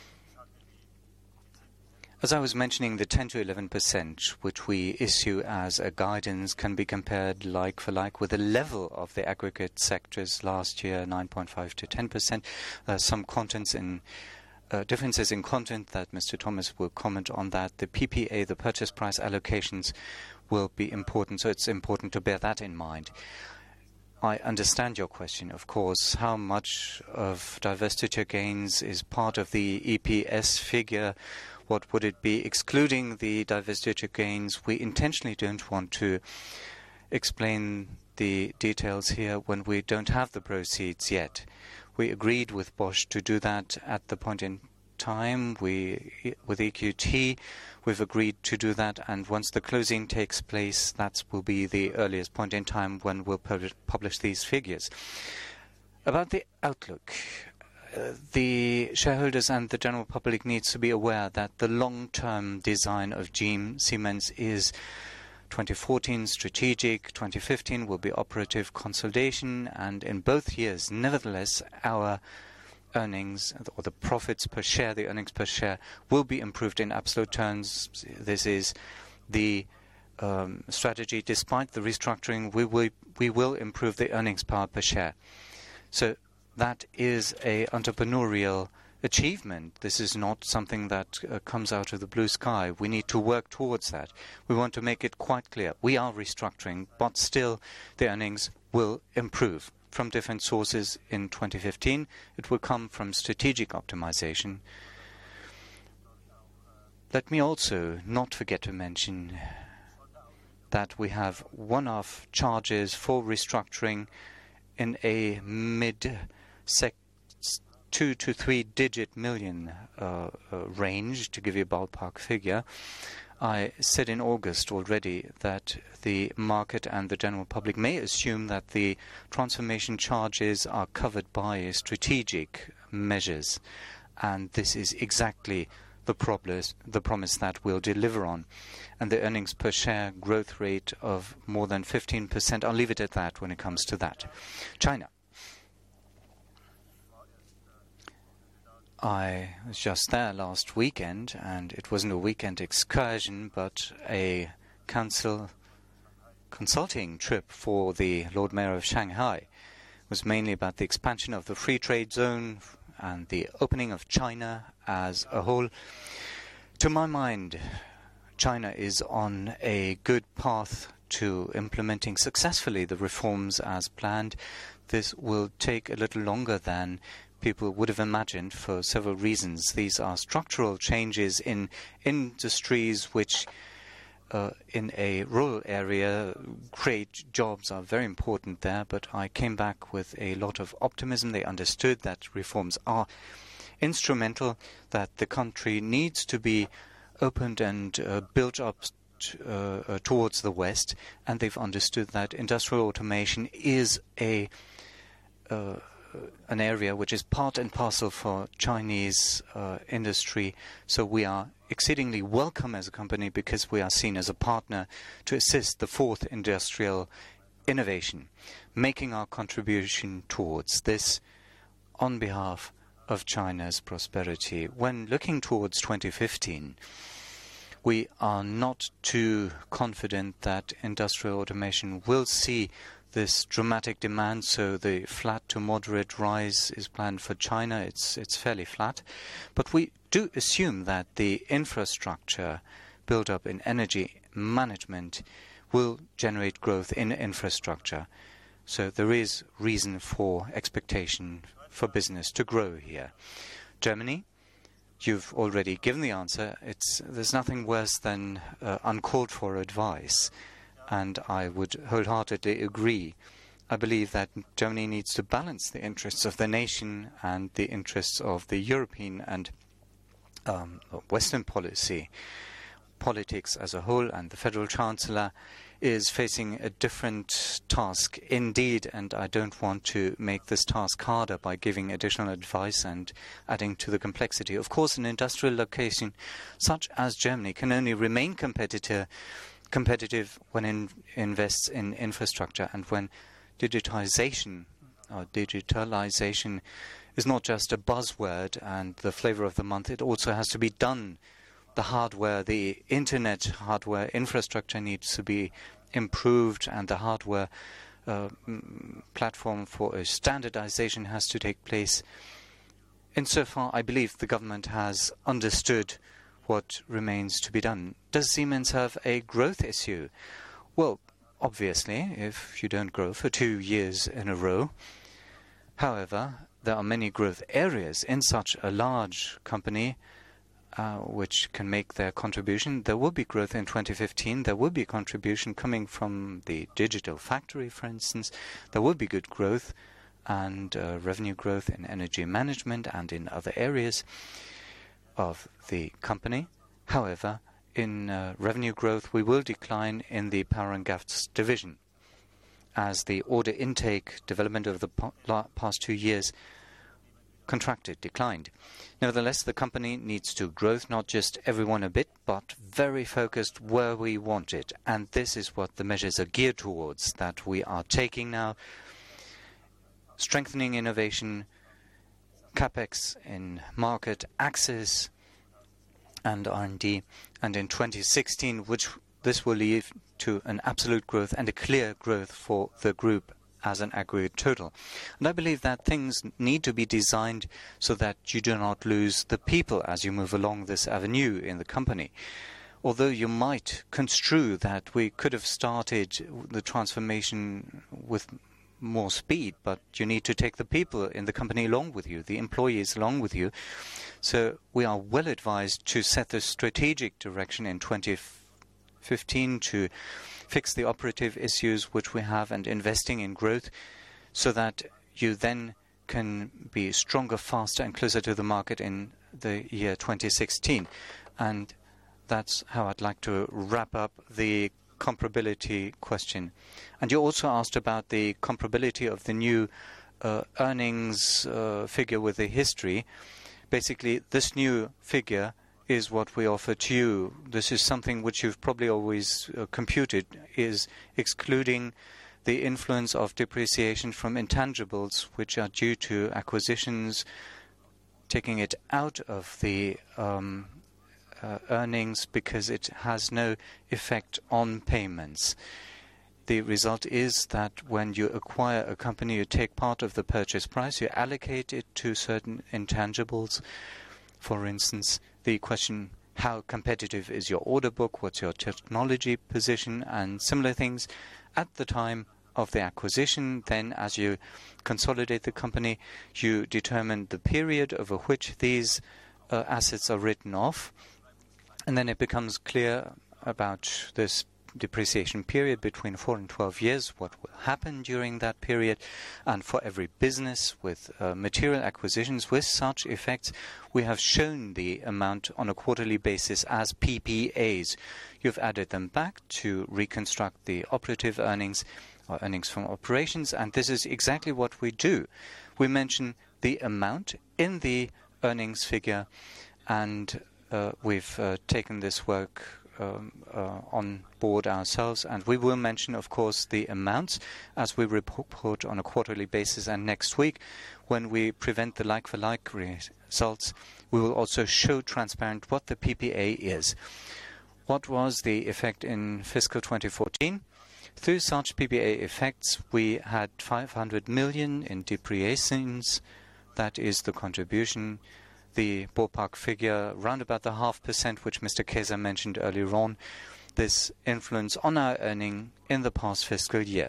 As I was mentioning, the ten to eleven percent which we issue as a guidance can be compared like for like with the level of the aggregate sectors last year, nine point five to ten percent. Uh, some contents in uh, differences in content that Mister Thomas will comment on that. The P P A, the purchase price allocations, will be important, so it's important to bear that in mind. I understand your question, of course. How much of divestiture gains is part of the E P S figure? What would it be excluding the divestiture gains? We intentionally don't want to explain the details here when we don't have the proceeds yet. We agreed with Bosch to do that at the point in time. We, with E Q T, we've agreed to do that, and once the closing takes place, that will be the earliest point in time when we'll pub- publish these figures. About the outlook, uh, the shareholders and the general public needs to be aware that the long-term design of G M Siemens is twenty fourteen strategic, twenty fifteen will be operative consolidation, and in both years, nevertheless, our earnings, or the profits per share, the earnings per share, will be improved in absolute terms. This is the um, strategy. Despite the restructuring, we will, we will improve the earnings power per share. So that is a entrepreneurial achievement. This is not something that uh, comes out of the blue sky. We need to work towards that. We want to make it quite clear. We are restructuring, but still the earnings will improve from different sources in twenty fifteen. It will come from strategic optimization. Let me also not forget to mention that we have one-off charges for restructuring in a mid-sec two to three digit million uh, uh, range, to give you a ballpark figure. I said in August already that the market and the general public may assume that the transformation charges are covered by strategic measures, and this is exactly the, promise, the promise that we'll deliver on. And the earnings per share growth rate of more than fifteen percent, I'll leave it at that when it comes to that. China. I was just there last weekend, and it wasn't a weekend excursion, but a council consulting trip for the Lord Mayor of Shanghai. It was mainly about the expansion of the free trade zone and the opening of China as a whole. To my mind, China is on a good path to implementing successfully the reforms as planned. This will take a little longer than people would have imagined for several reasons. These are structural changes in industries which uh, in a rural area create jobs, are very important there, but I came back with a lot of optimism. They understood that reforms are instrumental, that the country needs to be opened and uh, built up t- uh, uh, towards the West, and they've understood that industrial automation is a uh, an area which is part and parcel for Chinese uh, industry. So we are exceedingly welcome as a company because we are seen as a partner to assist the fourth industrial innovation, making our contribution towards this on behalf of China's prosperity. When looking towards twenty fifteen, we are not too confident that industrial automation will see this dramatic demand, so the flat to moderate rise is planned for China. It's it's fairly flat. But we do assume that the infrastructure build-up in energy management will generate growth in infrastructure. So there is reason for expectation for business to grow here. Germany, you've already given the answer. It's there's nothing worse than uh, uncalled for advice. And I would wholeheartedly agree. I believe that Germany needs to balance the interests of the nation and the interests of the European and um, Western policy. Politics as a whole, and the Federal Chancellor is facing a different task indeed, and I don't want to make this task harder by giving additional advice and adding to the complexity. Of course, an industrial location such as Germany can only remain competitive competitive when it in, invests in infrastructure, and when digitization or digitalization is not just a buzzword and the flavor of the month, it also has to be done. The hardware, the internet hardware infrastructure needs to be improved, and the hardware uh, platform for a standardization has to take place. Insofar, I believe the government has understood what remains to be done. Does Siemens have a growth issue? Well, obviously, if you don't grow for two years in a row. However, there are many growth areas in such a large company uh, which can make their contribution. There will be growth in twenty fifteen. There will be contribution coming from the digital factory, for instance. There will be good growth and uh, revenue growth in energy management and in other areas of the company. However, in uh, revenue growth, we will decline in the power and gas division, as the order intake development of the past two years contracted, declined. Nevertheless, the company needs to grow, not just everyone a bit, but very focused where we want it. And this is what the measures are geared towards, that we are taking now, strengthening innovation, CapEx in market access and R and D, and in twenty sixteen, which this will lead to an absolute growth and a clear growth for the group as an aggregate total. And I believe that things need to be designed so that you do not lose the people as you move along this avenue in the company. Although you might construe that we could have started the transformation with more speed, but you need to take the people in the company along with you, the employees along with you. So we are well advised to set the strategic direction in twenty fifteen to fix the operative issues which we have and investing in growth, so that you then can be stronger, faster and closer to the market in the year twenty sixteen. And that's how I'd like to wrap up the comparability question. And you also asked about the comparability of the new uh, earnings uh, figure with the history. Basically, this new figure is what we offer to you. This is something which you've probably always uh, computed, is excluding the influence of depreciation from intangibles which are due to acquisitions, taking it out of the um, Uh, earnings because it has no effect on payments. The result is that when you acquire a company, you take part of the purchase price, you allocate it to certain intangibles. For instance, the question, how competitive is your order book, what's your technology position, and similar things at the time of the acquisition. Then as you consolidate the company, you determine the period over which these uh, assets are written off. And then it becomes clear about this depreciation period between four and twelve years, what will happen during that period. And for every business with uh, material acquisitions with such effects, we have shown the amount on a quarterly basis as P P As. You've added them back to reconstruct the operative earnings or earnings from operations, and this is exactly what we do. We mention the amount in the earnings figure, and uh, we've uh, taken this work um, uh, on board ourselves, and we will mention, of course, the amounts as we report on a quarterly basis. And next week, when we present the like-for-like results, we will also show transparent what the P P A is. What was the effect in fiscal twenty fourteen? Through such P P A effects, we had five hundred million in depreciations. That is the contribution. The ballpark figure, round about the half percent, which Mister Kaiser mentioned earlier on, this influence on our earning in the past fiscal year.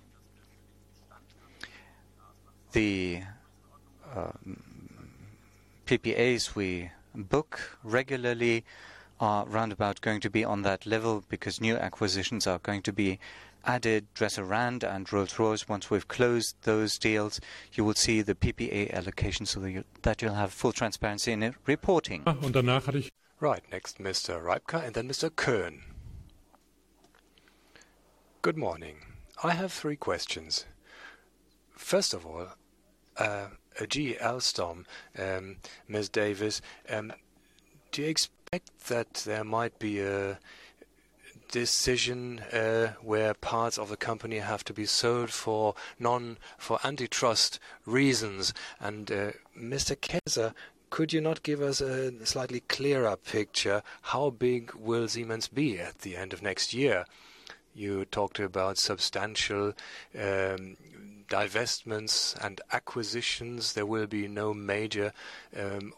The uh, P P As we book regularly are round about going to be on that level because new acquisitions are going to be added. Dresser-Rand and Rolls-Royce, once we've closed those deals, you will see the P P A allocation so that, you, that you'll have full transparency in it reporting. Und danach hatte ich Right, next Mister Reipka and then Mister Köhn. Good morning. I have three questions. First of all, uh, G. Alstom, um, Miz Davis, um, do you expect that there might be a decision uh, where parts of the company have to be sold for non for antitrust reasons? And uh, Mister Kaiser, could you not give us a slightly clearer picture? How big will Siemens be at the end of next year? You talked about substantial um, divestments and acquisitions. There will be no major um,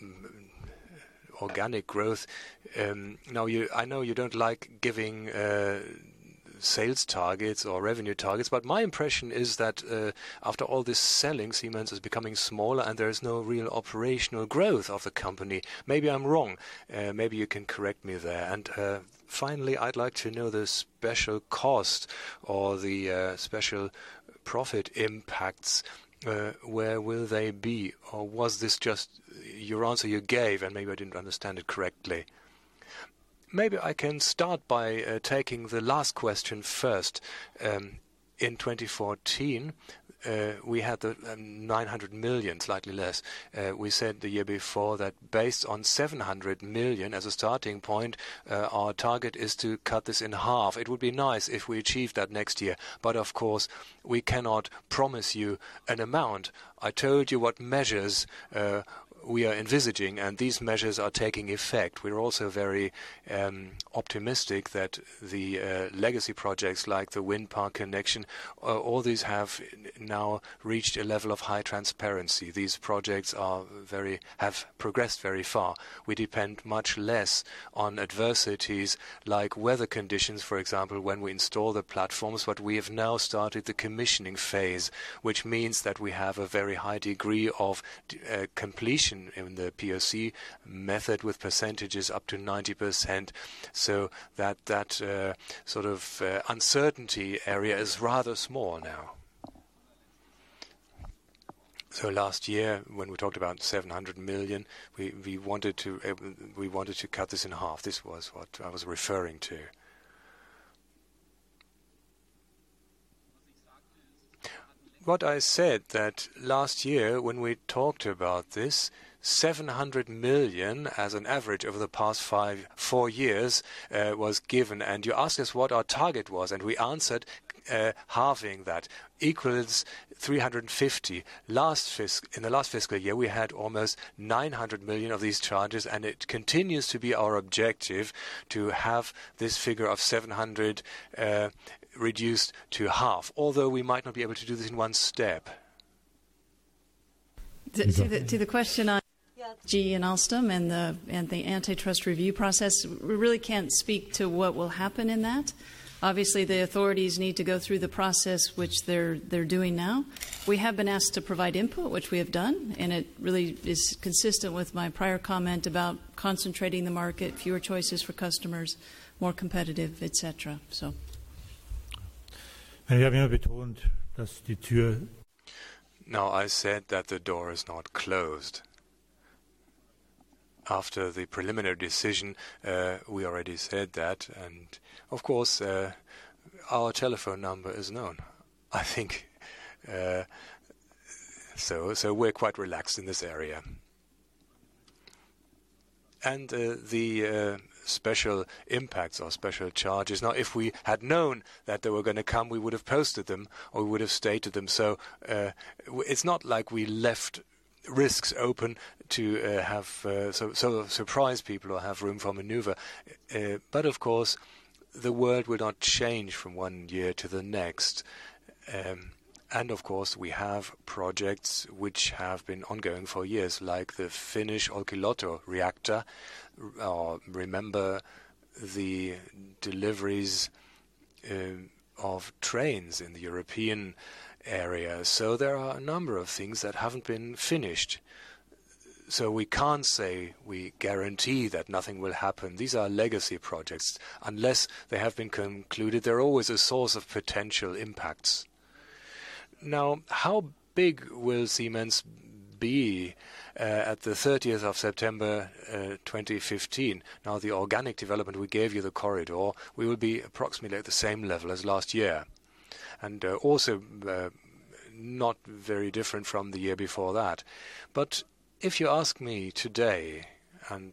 organic growth. Um, now, you, I know you don't like giving uh, sales targets or revenue targets, but my impression is that uh, after all this selling, Siemens is becoming smaller and there is no real operational growth of the company. Maybe I'm wrong. Uh, maybe you can correct me there. And uh, finally, I'd like to know the special cost or the uh, special profit impacts. Uh, where will they be? Or was this just your answer you gave and maybe I didn't understand it correctly? Maybe I can start by uh, taking the last question first. Um, in twenty fourteen, uh, we had the um, nine hundred million, slightly less. Uh, we said the year before that based on seven hundred million as a starting point, uh, our target is to cut this in half. It would be nice if we achieved that next year, but of course we cannot promise you an amount. I told you what measures uh, we are envisaging, and these measures are taking effect. We're also very um, optimistic that the uh, legacy projects like the wind park connection, uh, all these have now reached a level of high transparency. These projects are very have progressed very far. We depend much less on adversities like weather conditions, for example, when we install the platforms, but we have now started the commissioning phase, which means that we have a very high degree of uh, completion in the P O C method with percentages up to ninety percent. So that that uh, sort of uh, uncertainty area is rather small now. So last year, when we talked about seven hundred million, we, we wanted to uh, we wanted to cut this in half. This was what I was referring to. What I said that last year, when we talked about this, seven hundred million as an average over the past five, four years uh, was given. And you asked us what our target was, and we answered uh, halving that equals three hundred fifty. Last fisc- in the last fiscal year, we had almost nine hundred million of these charges, and it continues to be our objective to have this figure of seven hundred uh, reduced to half, although we might not be able to do this in one step. To, to, the, to the question on G E and Alstom and the and the antitrust review process, we really can't speak to what will happen in that. Obviously, the authorities need to go through the process, which they're they're doing now. We have been asked to provide input, which we have done, and it really is consistent with my prior comment about concentrating the market, fewer choices for customers, more competitive, et cetera. So. Wir haben immer betont, dass die Tür. Now, I said that the door is not closed. After the preliminary decision, uh, we already said that, and of course, uh, our telephone number is known. I think uh, so. So we're quite relaxed in this area. And uh, the uh, special impacts or special charges. Now, if we had known that they were going to come, we would have posted them or we would have stated them. So uh, it's not like we left risks open to uh, have uh, so, so surprise people or have room for maneuver. Uh, but of course, the world will not change from one year to the next. Um, and of course, we have projects which have been ongoing for years, like the Finnish Olkiluoto reactor. Or remember the deliveries uh, of trains in the European area. So there are a number of things that haven't been finished. So we can't say we guarantee that nothing will happen. These are legacy projects. Unless they have been concluded, they're always a source of potential impacts. Now, how big will Siemens be uh, at the thirtieth of September uh, twenty fifteen? Now, the organic development, we gave you the corridor. We will be approximately at the same level as last year. And uh, also uh, not very different from the year before that. But if you ask me today, and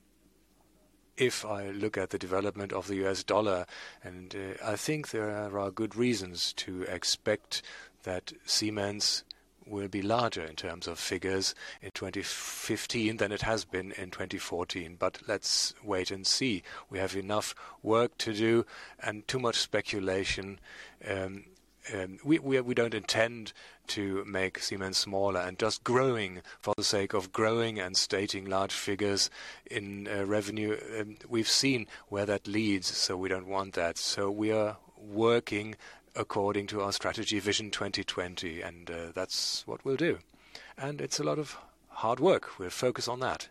if I look at the development of the U S dollar, and uh, I think there are good reasons to expect that Siemens will be larger in terms of figures in twenty fifteen than it has been in twenty fourteen. But let's wait and see. We have enough work to do and too much speculation. Um, um, we, we, we don't intend to make Siemens smaller and just growing for the sake of growing and stating large figures in uh, revenue. Um, we've seen where that leads, so we don't want that. So we are working according to our strategy Vision twenty twenty, and uh, that's what we'll do. And it's a lot of hard work. We'll focus on that.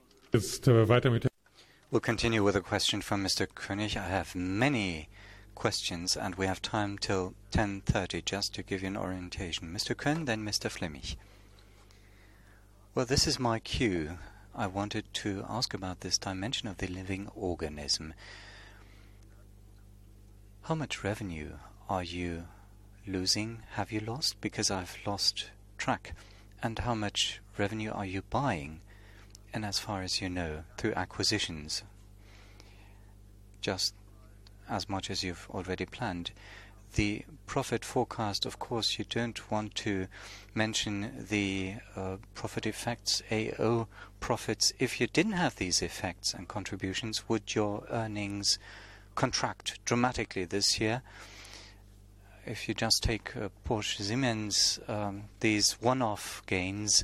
We'll continue with a question from Mister König. I have many questions, and we have time till ten thirty just to give you an orientation. Mister Köhn, then Mister Flemmich. Well, this is my cue. I wanted to ask about this dimension of the living organism. How much revenue are you losing? Have you lost? Because I've lost track. And how much revenue are you buying? And as far as you know, through acquisitions, just as much as you've already planned. The profit forecast, of course, you don't want to mention the uh, profit effects, A O profits. If you didn't have these effects and contributions, would your earnings contract dramatically this year? If you just take uh, Porsche Siemens, um, these one-off gains,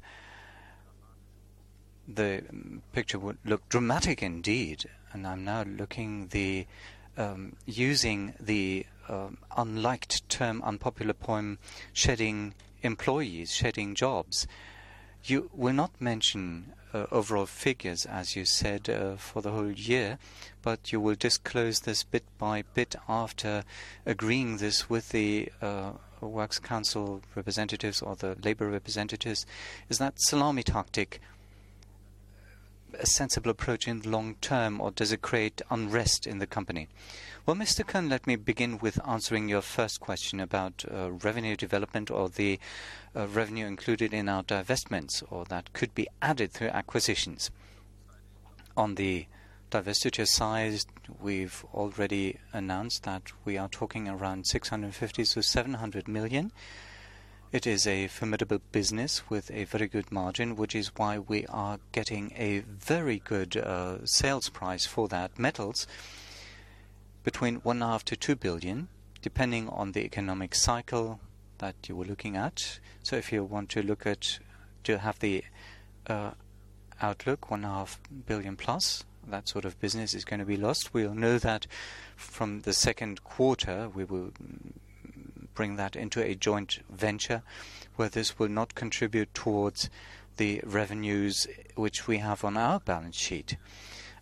the picture would look dramatic indeed. And I'm now looking the um, using the um, unliked term, unpopular poem, shedding employees, shedding jobs. You will not mention uh, overall figures, as you said, uh, for the whole year, but you will disclose this bit by bit after agreeing this with the uh, Works Council representatives or the labor representatives. Is that salami tactic a sensible approach in the long term, or does it create unrest in the company? Well, Mister Köhn, let me begin with answering your first question about uh, revenue development, or the uh, revenue included in our divestments, or that could be added through acquisitions. On the divestiture side, we've already announced that we are talking around six hundred fifty to seven hundred million. It is a formidable business with a very good margin, which is why we are getting a very good uh, sales price for that. Metals between one and a half to two billion, depending on the economic cycle that you were looking at. So if you want to look at, to have the uh, outlook, one and a half billion plus, that sort of business is going to be lost. We'll know that from the second quarter. We will bring that into a joint venture where this will not contribute towards the revenues which we have on our balance sheet.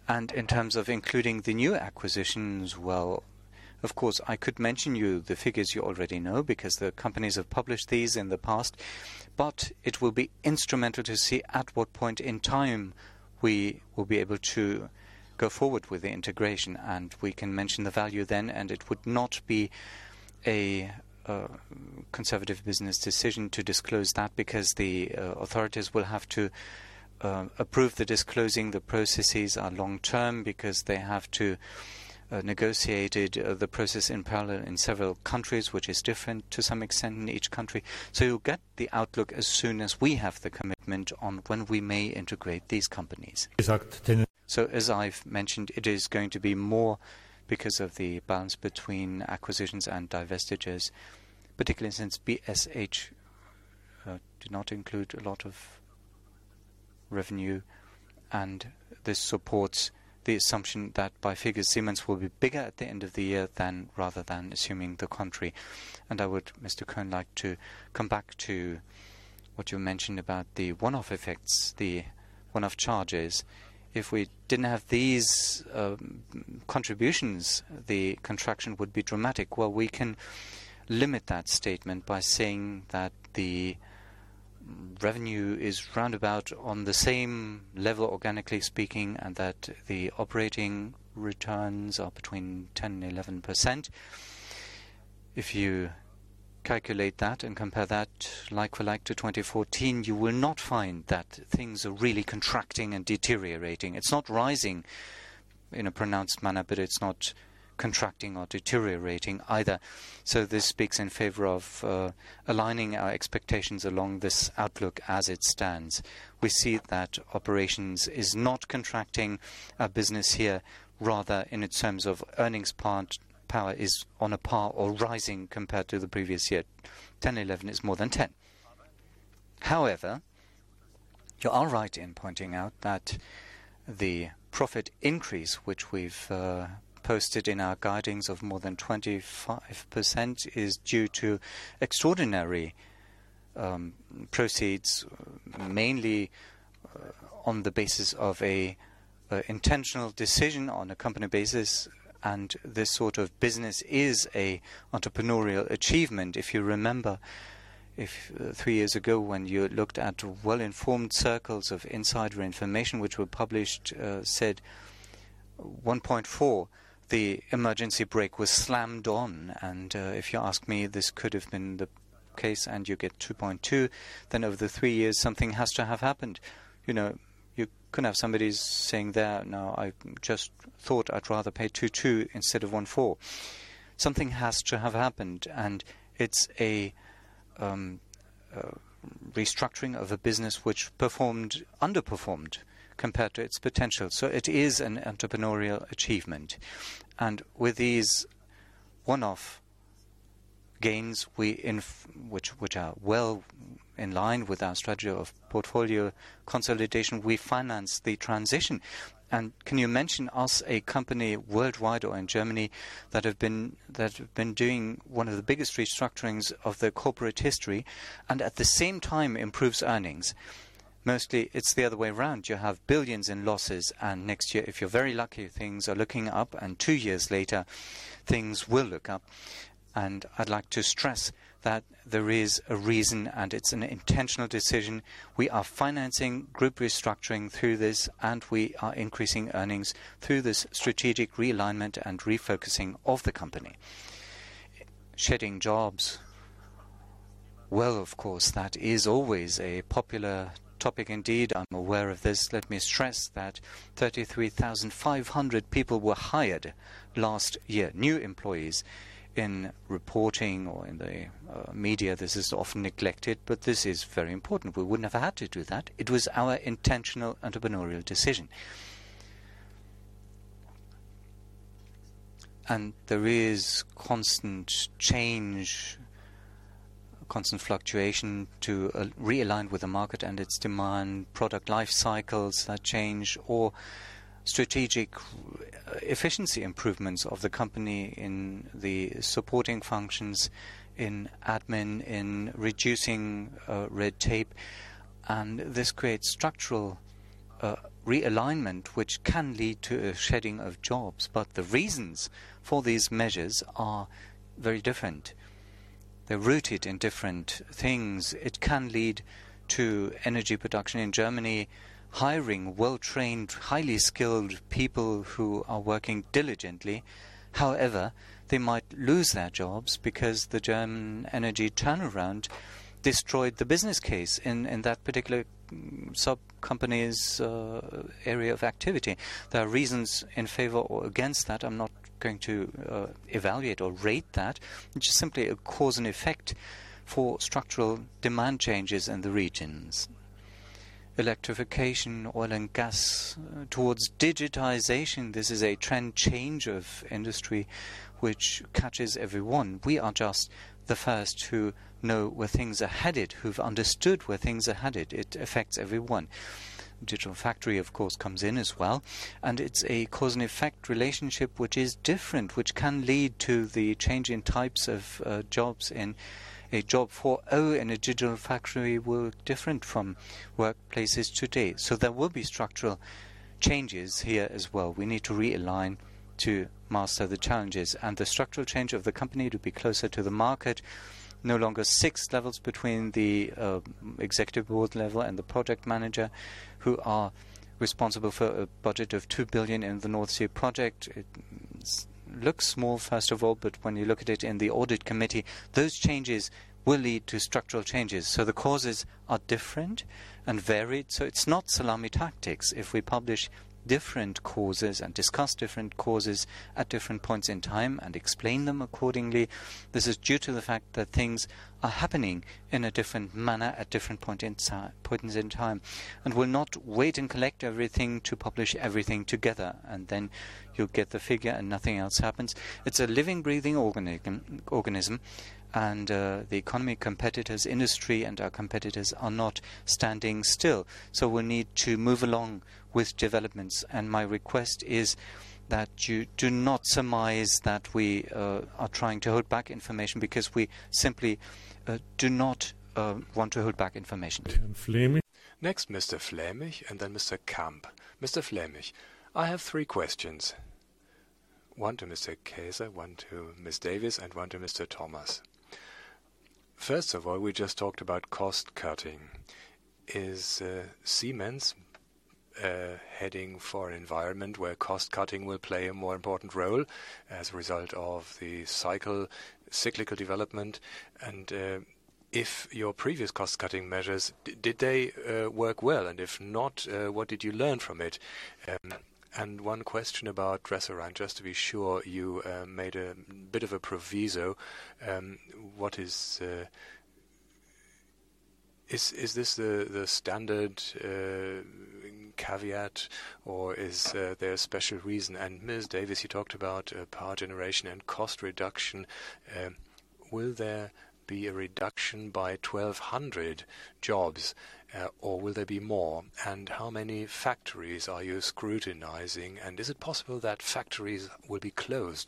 And in terms of including the new acquisitions, well, of course, I could mention you the figures you already know because the companies have published these in the past, but it will be instrumental to see at what point in time we will be able to go forward with the integration, and we can mention the value then, and it would not be a uh, conservative business decision to disclose that because the uh, authorities will have to uh, approve the disclosing. The processes are long-term because they have to uh, negotiate it, uh, the process in parallel in several countries, which is different to some extent in each country. So you'll get the outlook as soon as we have the commitment on when we may integrate these companies. So as I've mentioned, it is going to be more because of the balance between acquisitions and divestitures, particularly since B S H uh, did not include a lot of revenue, and this supports the assumption that by figures Siemens will be bigger at the end of the year than rather than assuming the contrary. And I would, Mister Cohn, like to come back to what you mentioned about the one-off effects, the one-off charges. If we didn't have these um, contributions, the contraction would be dramatic. Well, we can limit that statement by saying that the revenue is roundabout on the same level, organically speaking, and that the operating returns are between ten and eleven percent. If you calculate that and compare that like for like to twenty fourteen, you will not find that things are really contracting and deteriorating. It's not rising in a pronounced manner, but it's not contracting or deteriorating either. So this speaks in favor of uh, aligning our expectations along this outlook as it stands. We see that operations is not contracting. Our business here, rather in its terms of earnings part, power, is on a par or rising compared to the previous year. ten eleven is more than ten. However, you are right in pointing out that the profit increase, which we've uh, posted in our guidings of more than twenty-five percent, is due to extraordinary um, proceeds, mainly uh, on the basis of a uh, intentional decision on a company basis. And this sort of business is a entrepreneurial achievement. If you remember, if uh, three years ago when you looked at well-informed circles of insider information which were published, uh, said one point four, the emergency brake was slammed on. And uh, if you ask me, this could have been the case, and you get two point two, then over the three years something has to have happened. You know, you couldn't have somebody saying there, no, I just thought I'd rather pay two point two instead of one point four. Something has to have happened, and it's a um, uh, restructuring of a business which performed, underperformed compared to its potential. So it is an entrepreneurial achievement. And with these one-off gains, we inf which which are well in line with our strategy of portfolio consolidation, we finance the transition. And can you mention us a company worldwide or in Germany that have been that have been doing one of the biggest restructurings of their corporate history, and at the same time improves earnings? Mostly it's the other way around. You have billions in losses, and next year, if you're very lucky, things are looking up, and two years later things will look up. And I'd like to stress that there is a reason, and it's an intentional decision. We are financing group restructuring through this, and we are increasing earnings through this strategic realignment and refocusing of the company. Shedding jobs, well, of course, that is always a popular topic indeed. I'm aware of this. Let me stress that thirty-three thousand five hundred people were hired last year, new employees. In reporting or in the uh, media, this is often neglected, but this is very important. We wouldn't have had to do that. It was our intentional entrepreneurial decision. And there is constant change, constant fluctuation to uh, realign with the market and its demand, product life cycles that change, or strategic efficiency improvements of the company in the supporting functions, in admin, in reducing uh, red tape. And this creates structural uh, realignment which can lead to a shedding of jobs, but the reasons for these measures are very different. They're rooted in different things. It can lead to energy production in Germany, hiring well-trained, highly skilled people who are working diligently. However, they might lose their jobs because the German energy turnaround destroyed the business case in, in that particular sub-company's uh, area of activity. There are reasons in favor or against that. I'm not going to uh, evaluate or rate that. It's just simply a cause and effect for structural demand changes in the regions. Electrification, oil and gas, uh, towards digitization. This is a trend change of industry which catches everyone. We are just the first who know where things are headed, who've understood where things are headed. It affects everyone. Digital factory, of course, comes in as well, and it's a cause and effect relationship which is different, which can lead to the change in types of uh, jobs. In a job four point oh in a digital factory will be different from workplaces today. So there will be structural changes here as well. We need to realign to master the challenges, and the structural change of the company to be closer to the market. No longer six levels between the uh, executive board level and the project manager, who are responsible for a budget of two billion in the North Sea project. It looks small, first of all, but when you look at it in the audit committee, those changes will lead to structural changes. So the causes are different and varied. So it's not salami tactics. If we publish different causes and discuss different causes at different points in time and explain them accordingly, this is due to the fact that things are happening in a different manner at different point in points in time, and will not wait and collect everything to publish everything together and then you'll get the figure and nothing else happens. It's a living, breathing organism, organism and uh, the economy, competitors, industry and our competitors are not standing still. So we'll need to move along with developments, and my request is that you do not surmise that we uh, are trying to hold back information, because we simply uh, do not uh, want to hold back information. Next, Mister Flämich, and then Mister Kamp. Mister Flämich, I have three questions. One to Mister Käser, one to Miz Davis, and one to Mister Thomas. First of all, we just talked about cost cutting. Is uh, Siemens Uh, heading for an environment where cost-cutting will play a more important role as a result of the cycle, cyclical development? And uh, if your previous cost-cutting measures, d- did they uh, work well? And if not, uh, what did you learn from it? Um, and one question about Dresser-Rand, just to be sure, you uh, made a bit of a proviso. Um, what is... Uh, Is is this the the standard uh, caveat, or is uh, there a special reason? And Miz Davis, you talked about uh, power generation and cost reduction. Uh, will there be a reduction by twelve hundred jobs, uh, or will there be more? And how many factories are you scrutinizing? And is it possible that factories will be closed?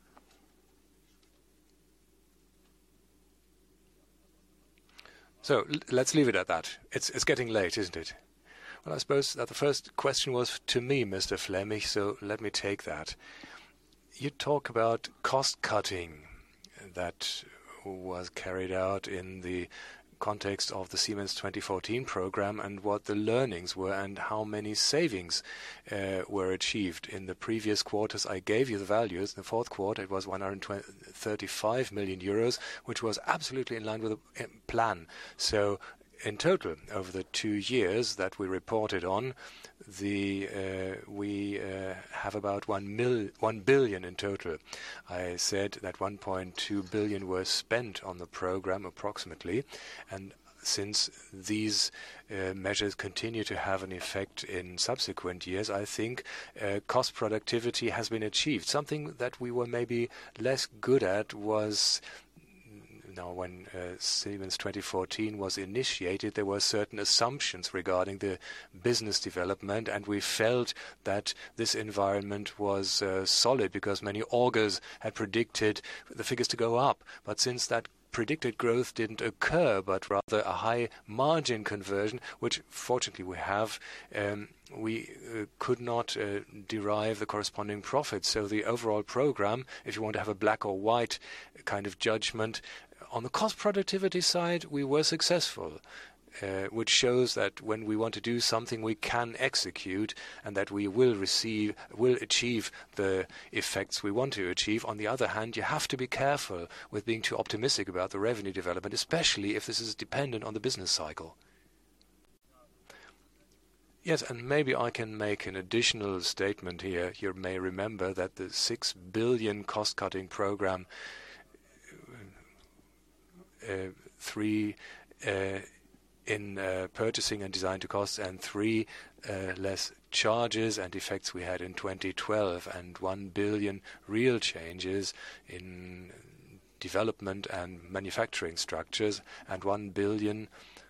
So l- let's leave it at that. It's it's getting late, isn't it? Well, I suppose that the first question was to me, Mister Flämich, so let me take that. You talk about cost-cutting that was carried out in the context of the Siemens twenty fourteen program, and what the learnings were and how many savings uh, were achieved. In the previous quarters, I gave you the values. In the fourth quarter, it was one hundred thirty-five million euros, which was absolutely in line with the plan. So in total, over the two years that we reported on, the uh, we uh, have about one mil, one billion in total. I said that one point two billion were spent on the program approximately, and since these uh, measures continue to have an effect in subsequent years, I think uh, cost productivity has been achieved. Something that we were maybe less good at was, now, when uh, Siemens twenty fourteen was initiated, there were certain assumptions regarding the business development, and we felt that this environment was uh, solid because many augurs had predicted the figures to go up. But since that predicted growth didn't occur, but rather a high margin conversion, which fortunately we have. Um, we uh, could not uh, derive the corresponding profit. So the overall program, if you want to have a black or white kind of judgment, on the cost productivity side, we were successful. Uh, which shows that when we want to do something, we can execute, and that we will receive, will achieve the effects we want to achieve. On the other hand, you have to be careful with being too optimistic about the revenue development, especially if this is dependent on the business cycle. Yes, and maybe I can make an additional statement here. You may remember that the six billion cost-cutting program, uh, three. Uh, in uh, purchasing and design to costs, and three uh, less charges and effects we had in twenty twelve, and one billion real changes in development and manufacturing structures, and one billion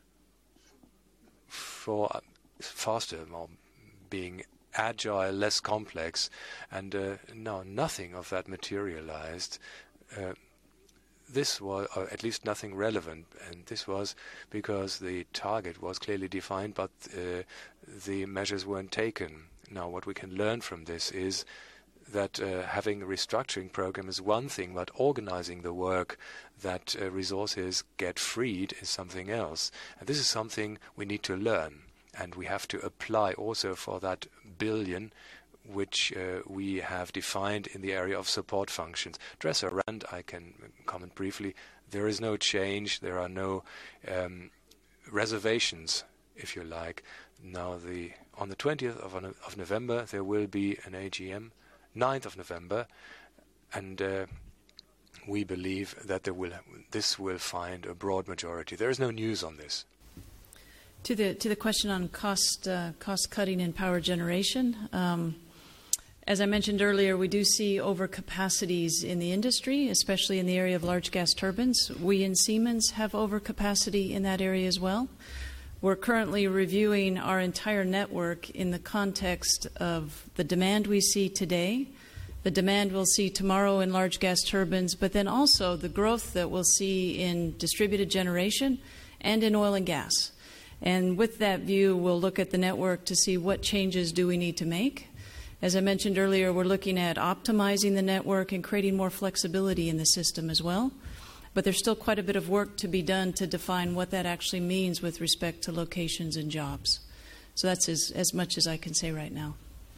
for faster, more being agile, less complex, and uh, no, nothing of that materialized. Uh, This was, or at least nothing relevant, and this was because the target was clearly defined, but uh, the measures weren't taken. Now, what we can learn from this is that uh, having a restructuring program is one thing, but organizing the work that uh, resources get freed is something else. And this is something we need to learn, and we have to apply also for that billion which uh, we have defined in the area of support functions. Dresser-Rand, I can comment briefly. There is no change. There are no um, reservations, if you like. Now, the on the twentieth of, of November, there will be an A G M, ninth of November, and uh, we believe that there will this will find a broad majority. There is no news on this. To the to the question on cost uh, cost cutting in power generation. Um, As I mentioned earlier, we do see overcapacities in the industry, especially in the area of large gas turbines. We in Siemens have overcapacity in that area as well. We're currently reviewing our entire network in the context of the demand we see today, the demand we'll see tomorrow in large gas turbines, but then also the growth that we'll see in distributed generation and in oil and gas. And with that view, we'll look at the network to see what changes do we need to make. As I mentioned earlier, we're looking at optimizing the network and creating more flexibility in the system as well. But there's still quite a bit of work to be done to define what that actually means with respect to locations and jobs. So that's as, as much as I can say right now.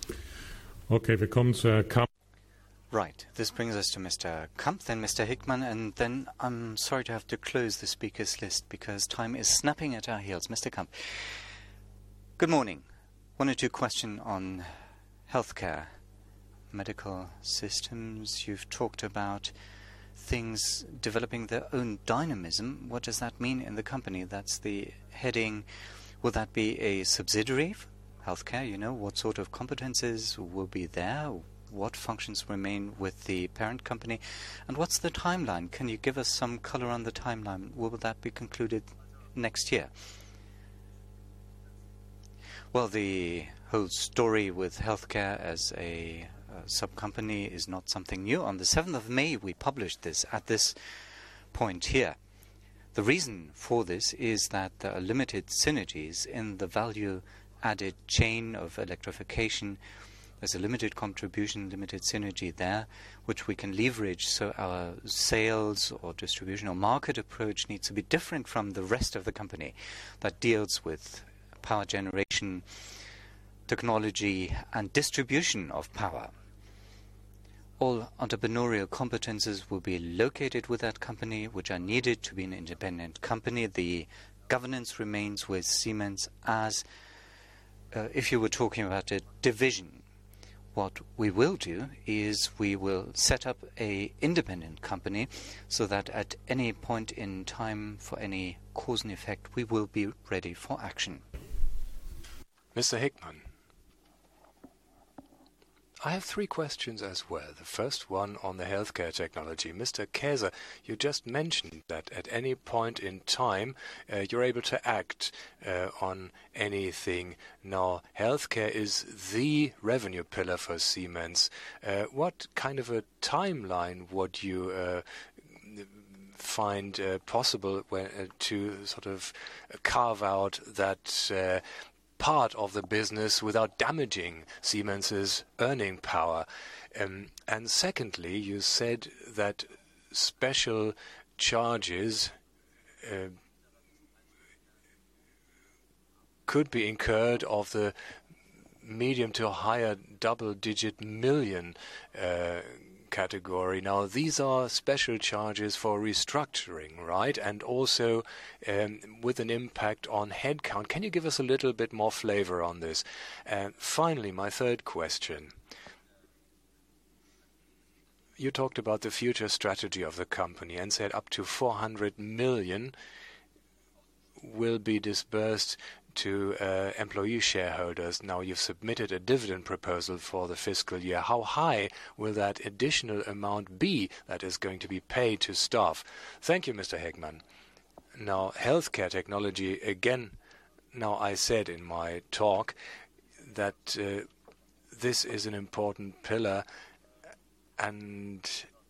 Okay, wir kommen zur Kamp. Right, this brings us to Mister Kamp, then Mister Hickman, and then I'm sorry to have to close the speakers list because time is snapping at our heels. Mister Kamp, good morning. One or two questions on healthcare, medical systems. You've talked about things developing their own dynamism. What does that mean in the company? That's the heading. Will that be a subsidiary of healthcare? You know, what sort of competences will be there? What functions remain with the parent company? And what's the timeline? Can you give us some color on the timeline? Will that be concluded next year? Well, the whole story with healthcare as a uh, sub-company is not something new. On the seventh of May, we published this at this point here. The reason for this is that there are limited synergies in the value-added chain of electrification. There's a limited contribution, limited synergy there, which we can leverage, so our sales or distribution or market approach needs to be different from the rest of the company that deals with power generation, technology, and distribution of power. All entrepreneurial competences will be located with that company, which are needed to be an independent company. The governance remains with Siemens as uh, if you were talking about a division. What we will do is we will set up a independent company so that at any point in time for any cause and effect we will be ready for action. Mister Hickman, I have three questions as well. The first one on the healthcare technology. Mister Käser, you just mentioned that at any point in time uh, you're able to act uh, on anything. Now, healthcare is the revenue pillar for Siemens. Uh, what kind of a timeline would you uh, find uh, possible when, uh, to sort of carve out that uh, part of the business without damaging Siemens's earning power. Um, and secondly, you said that special charges uh, could be incurred of the medium to higher double-digit million uh, category. Now, these are special charges for restructuring, right? And also um, with an impact on headcount. Can you give us a little bit more flavor on this? Uh, finally, my third question. You talked about the future strategy of the company and said up to four hundred million will be disbursed to uh, employee shareholders. Now, you've submitted a dividend proposal for the fiscal year. How high will that additional amount be that is going to be paid to staff? Thank you, Mister Hegman. Now, healthcare technology, again, now I said in my talk that uh, this is an important pillar, and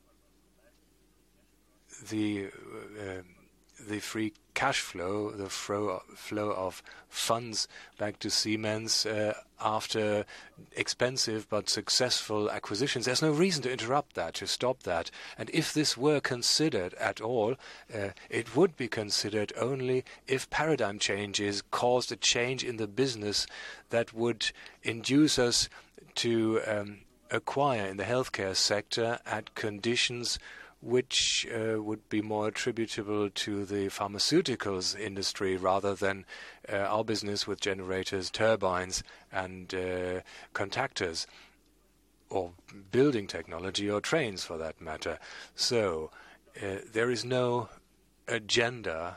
the uh, the free cash flow, the flow, flow of funds back to Siemens uh, after expensive but successful acquisitions. There's no reason to interrupt that, to stop that. And if this were considered at all, uh, it would be considered only if paradigm changes caused a change in the business that would induce us to um, acquire in the healthcare sector at conditions which uh, would be more attributable to the pharmaceuticals industry rather than uh, our business with generators, turbines, and uh, contactors, or building technology, or trains for that matter. So uh, there is no agenda.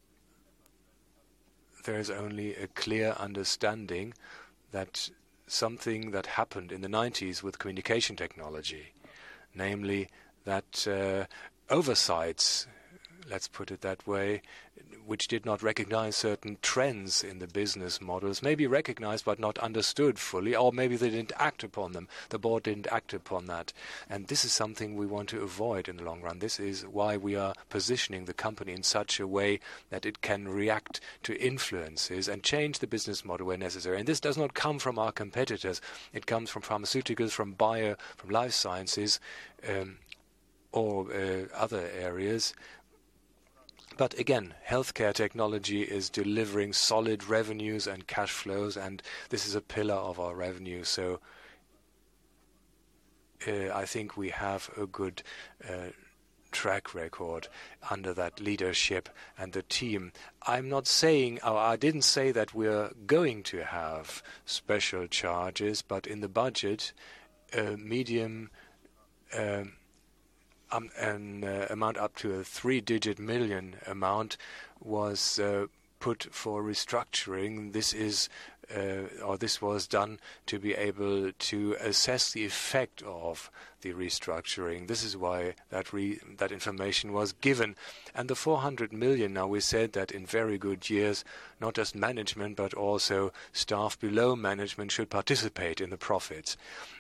There is only a clear understanding that something that happened in the nineties with communication technology, namely that uh, oversights, let's put it that way, which did not recognize certain trends in the business models, maybe recognized but not understood fully, or maybe they didn't act upon them. The board didn't act upon that. And this is something we want to avoid in the long run. This is why we are positioning the company in such a way that it can react to influences and change the business model where necessary. And this does not come from our competitors. It comes from pharmaceuticals, from bio, from life sciences, um, or uh, other areas. But again, healthcare technology is delivering solid revenues and cash flows, and this is a pillar of our revenue. So uh, I think we have a good uh, track record under that leadership and the team. I'm not saying, or I didn't say that we're going to have special charges, but in the budget, uh, medium um, Um, an uh, amount up to a three-digit million amount was uh, put for restructuring. This is, uh, or this was done to be able to assess the effect of the restructuring. This is why that re that information was given. And the four hundred million. Now, we said that in very good years, not just management but also staff below management should participate in the profits.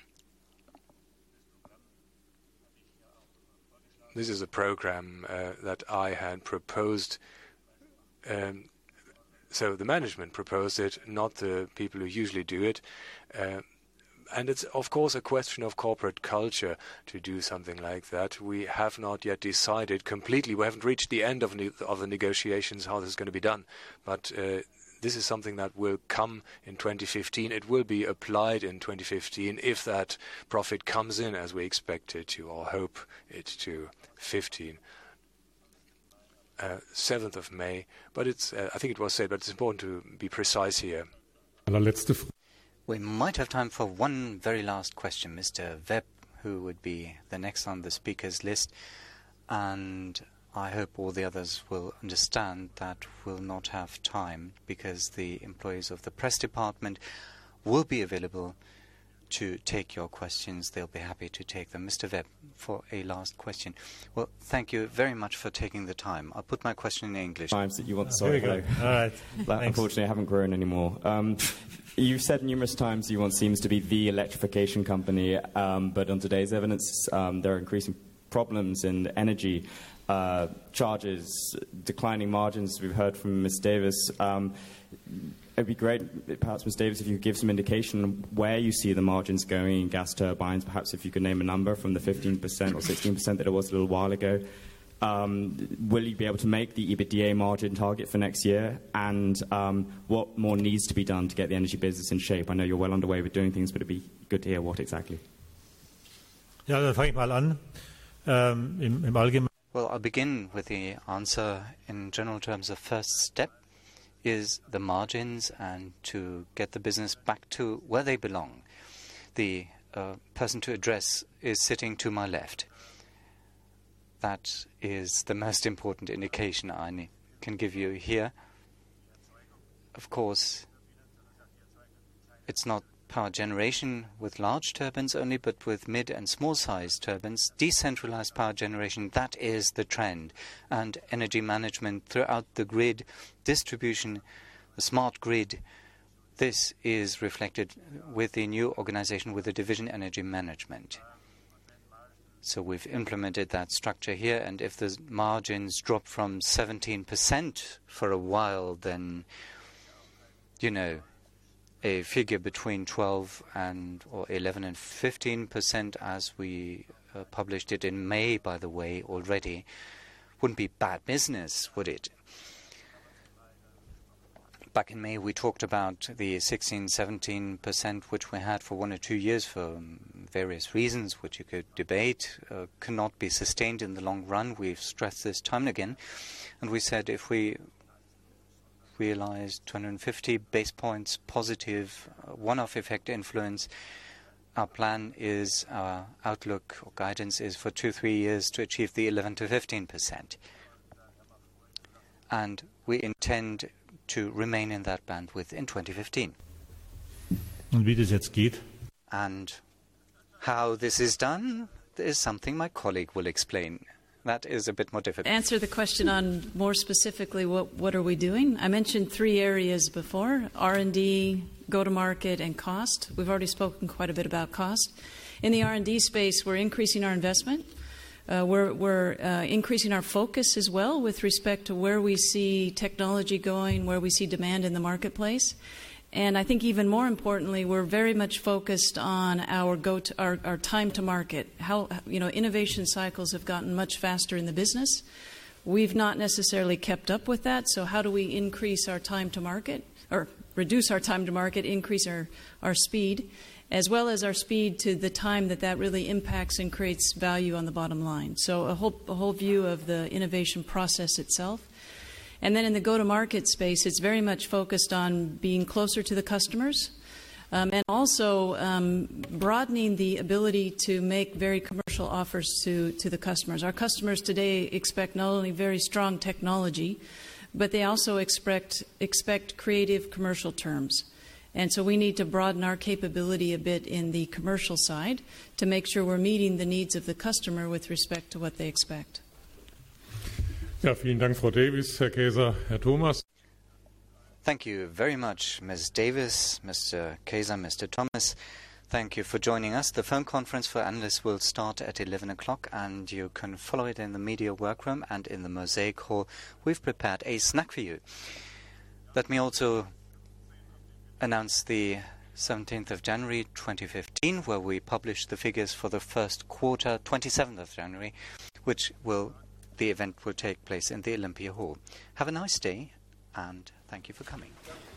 This is a program uh, that I had proposed. Um, so the management proposed it, not the people who usually do it. Uh, and it's, of course, a question of corporate culture to do something like that. We have not yet decided completely. We haven't reached the end of, ne of the negotiations how this is going to be done. But uh, this is something that will come in twenty fifteen. It will be applied in twenty fifteen if that profit comes in as we expect it to, or hope it to. fifteen, uh, seventh of May. But it's, uh, I think it was said, but it's important to be precise here. We might have time for one very last question. Mister Webb, who would be the next on the speakers list, and I hope all the others will understand that we'll not have time because the employees of the press department will be available to take your questions. They'll be happy to take them. Mister Webb, for a last question. Well, thank you very much for taking the time. I'll put my question in English. Times that you want. Oh, sorry, here we go. All right. Unfortunately, I haven't grown anymore. Um, you've said numerous times you want Siemens to be the electrification company, um, but on today's evidence, um, there are increasing problems in energy uh, charges, declining margins. We've heard from Miz Davis. Um, it'd be great, perhaps, Miz Davis, if you could give some indication where you see the margins going in gas turbines. Perhaps if you could name a number from the fifteen percent or sixteen percent that it was a little while ago. Um, will you be able to make the EBITDA margin target for next year? And um, what more needs to be done to get the energy business in shape? I know you're well underway with doing things, but it'd be good to hear what exactly. Ja, dann fange ich mal an. Ähm, im, im Allgemeinen. Well, I'll begin with the answer in general terms. The first step is the margins and to get the business back to where they belong. The uh, person to address is sitting to my left. That is the most important indication I can give you here. Of course, it's not power generation with large turbines only, but with mid and small-sized turbines. Decentralized power generation, that is the trend. And energy management throughout the grid, distribution, the smart grid, this is reflected with the new organization with the Division Energy Management. So we've implemented that structure here, and if the margins drop from seventeen percent for a while, then, you know, a figure between twelve and or eleven and fifteen percent, as we uh, published it in May, by the way, already, wouldn't be bad business, would it? Back in May, we talked about the sixteen, seventeen percent, which we had for one or two years for um, various reasons, which you could debate, uh, cannot be sustained in the long run. We've stressed this time and again. And we said if we realize two hundred fifty base points positive uh, one-off effect influence, our plan is, our outlook or guidance is for two, three years to achieve the eleven to fifteen percent. And we intend to remain in that bandwidth in twenty fifteen. Und wie das jetzt geht? And how this is done is something my colleague will explain. That is a bit more difficult. Answer the question on more specifically what, what are we doing? I mentioned three areas before, R and D, go-to-market, and cost. We've already spoken quite a bit about cost. In the R and D space, we're increasing our investment. Uh, we're we're uh, increasing our focus as well with respect to where we see technology going, where we see demand in the marketplace. And I think even more importantly, we're very much focused on our go to, our, our time to market. How, you know, innovation cycles have gotten much faster in the business. We've not necessarily kept up with that. So how do we increase our time to market, or reduce our time to market, increase our, our speed, as well as our speed to the time that that really impacts and creates value on the bottom line. So a whole, a whole view of the innovation process itself. And then in the go-to-market space, it's very much focused on being closer to the customers um, and also um, broadening the ability to make very commercial offers to, to the customers. Our customers today expect not only very strong technology, but they also expect, expect creative commercial terms. And so we need to broaden our capability a bit in the commercial side to make sure we're meeting the needs of the customer with respect to what they expect. Ja, vielen Dank, Frau Davis, Herr Kaeser, Herr Thomas. Thank you very much, Miz Davis, Mister Kaeser, Mister Thomas. Thank you for joining us. The phone conference for analysts will start at eleven o'clock, and you can follow it in the media workroom and in the Mosaic Hall. We've prepared a snack for you. Let me also announce the seventeenth of January twenty fifteen, where we publish the figures for the first quarter, twenty-seventh of January, which will the event will take place in the Olympia Hall. Have a nice day, and thank you for coming.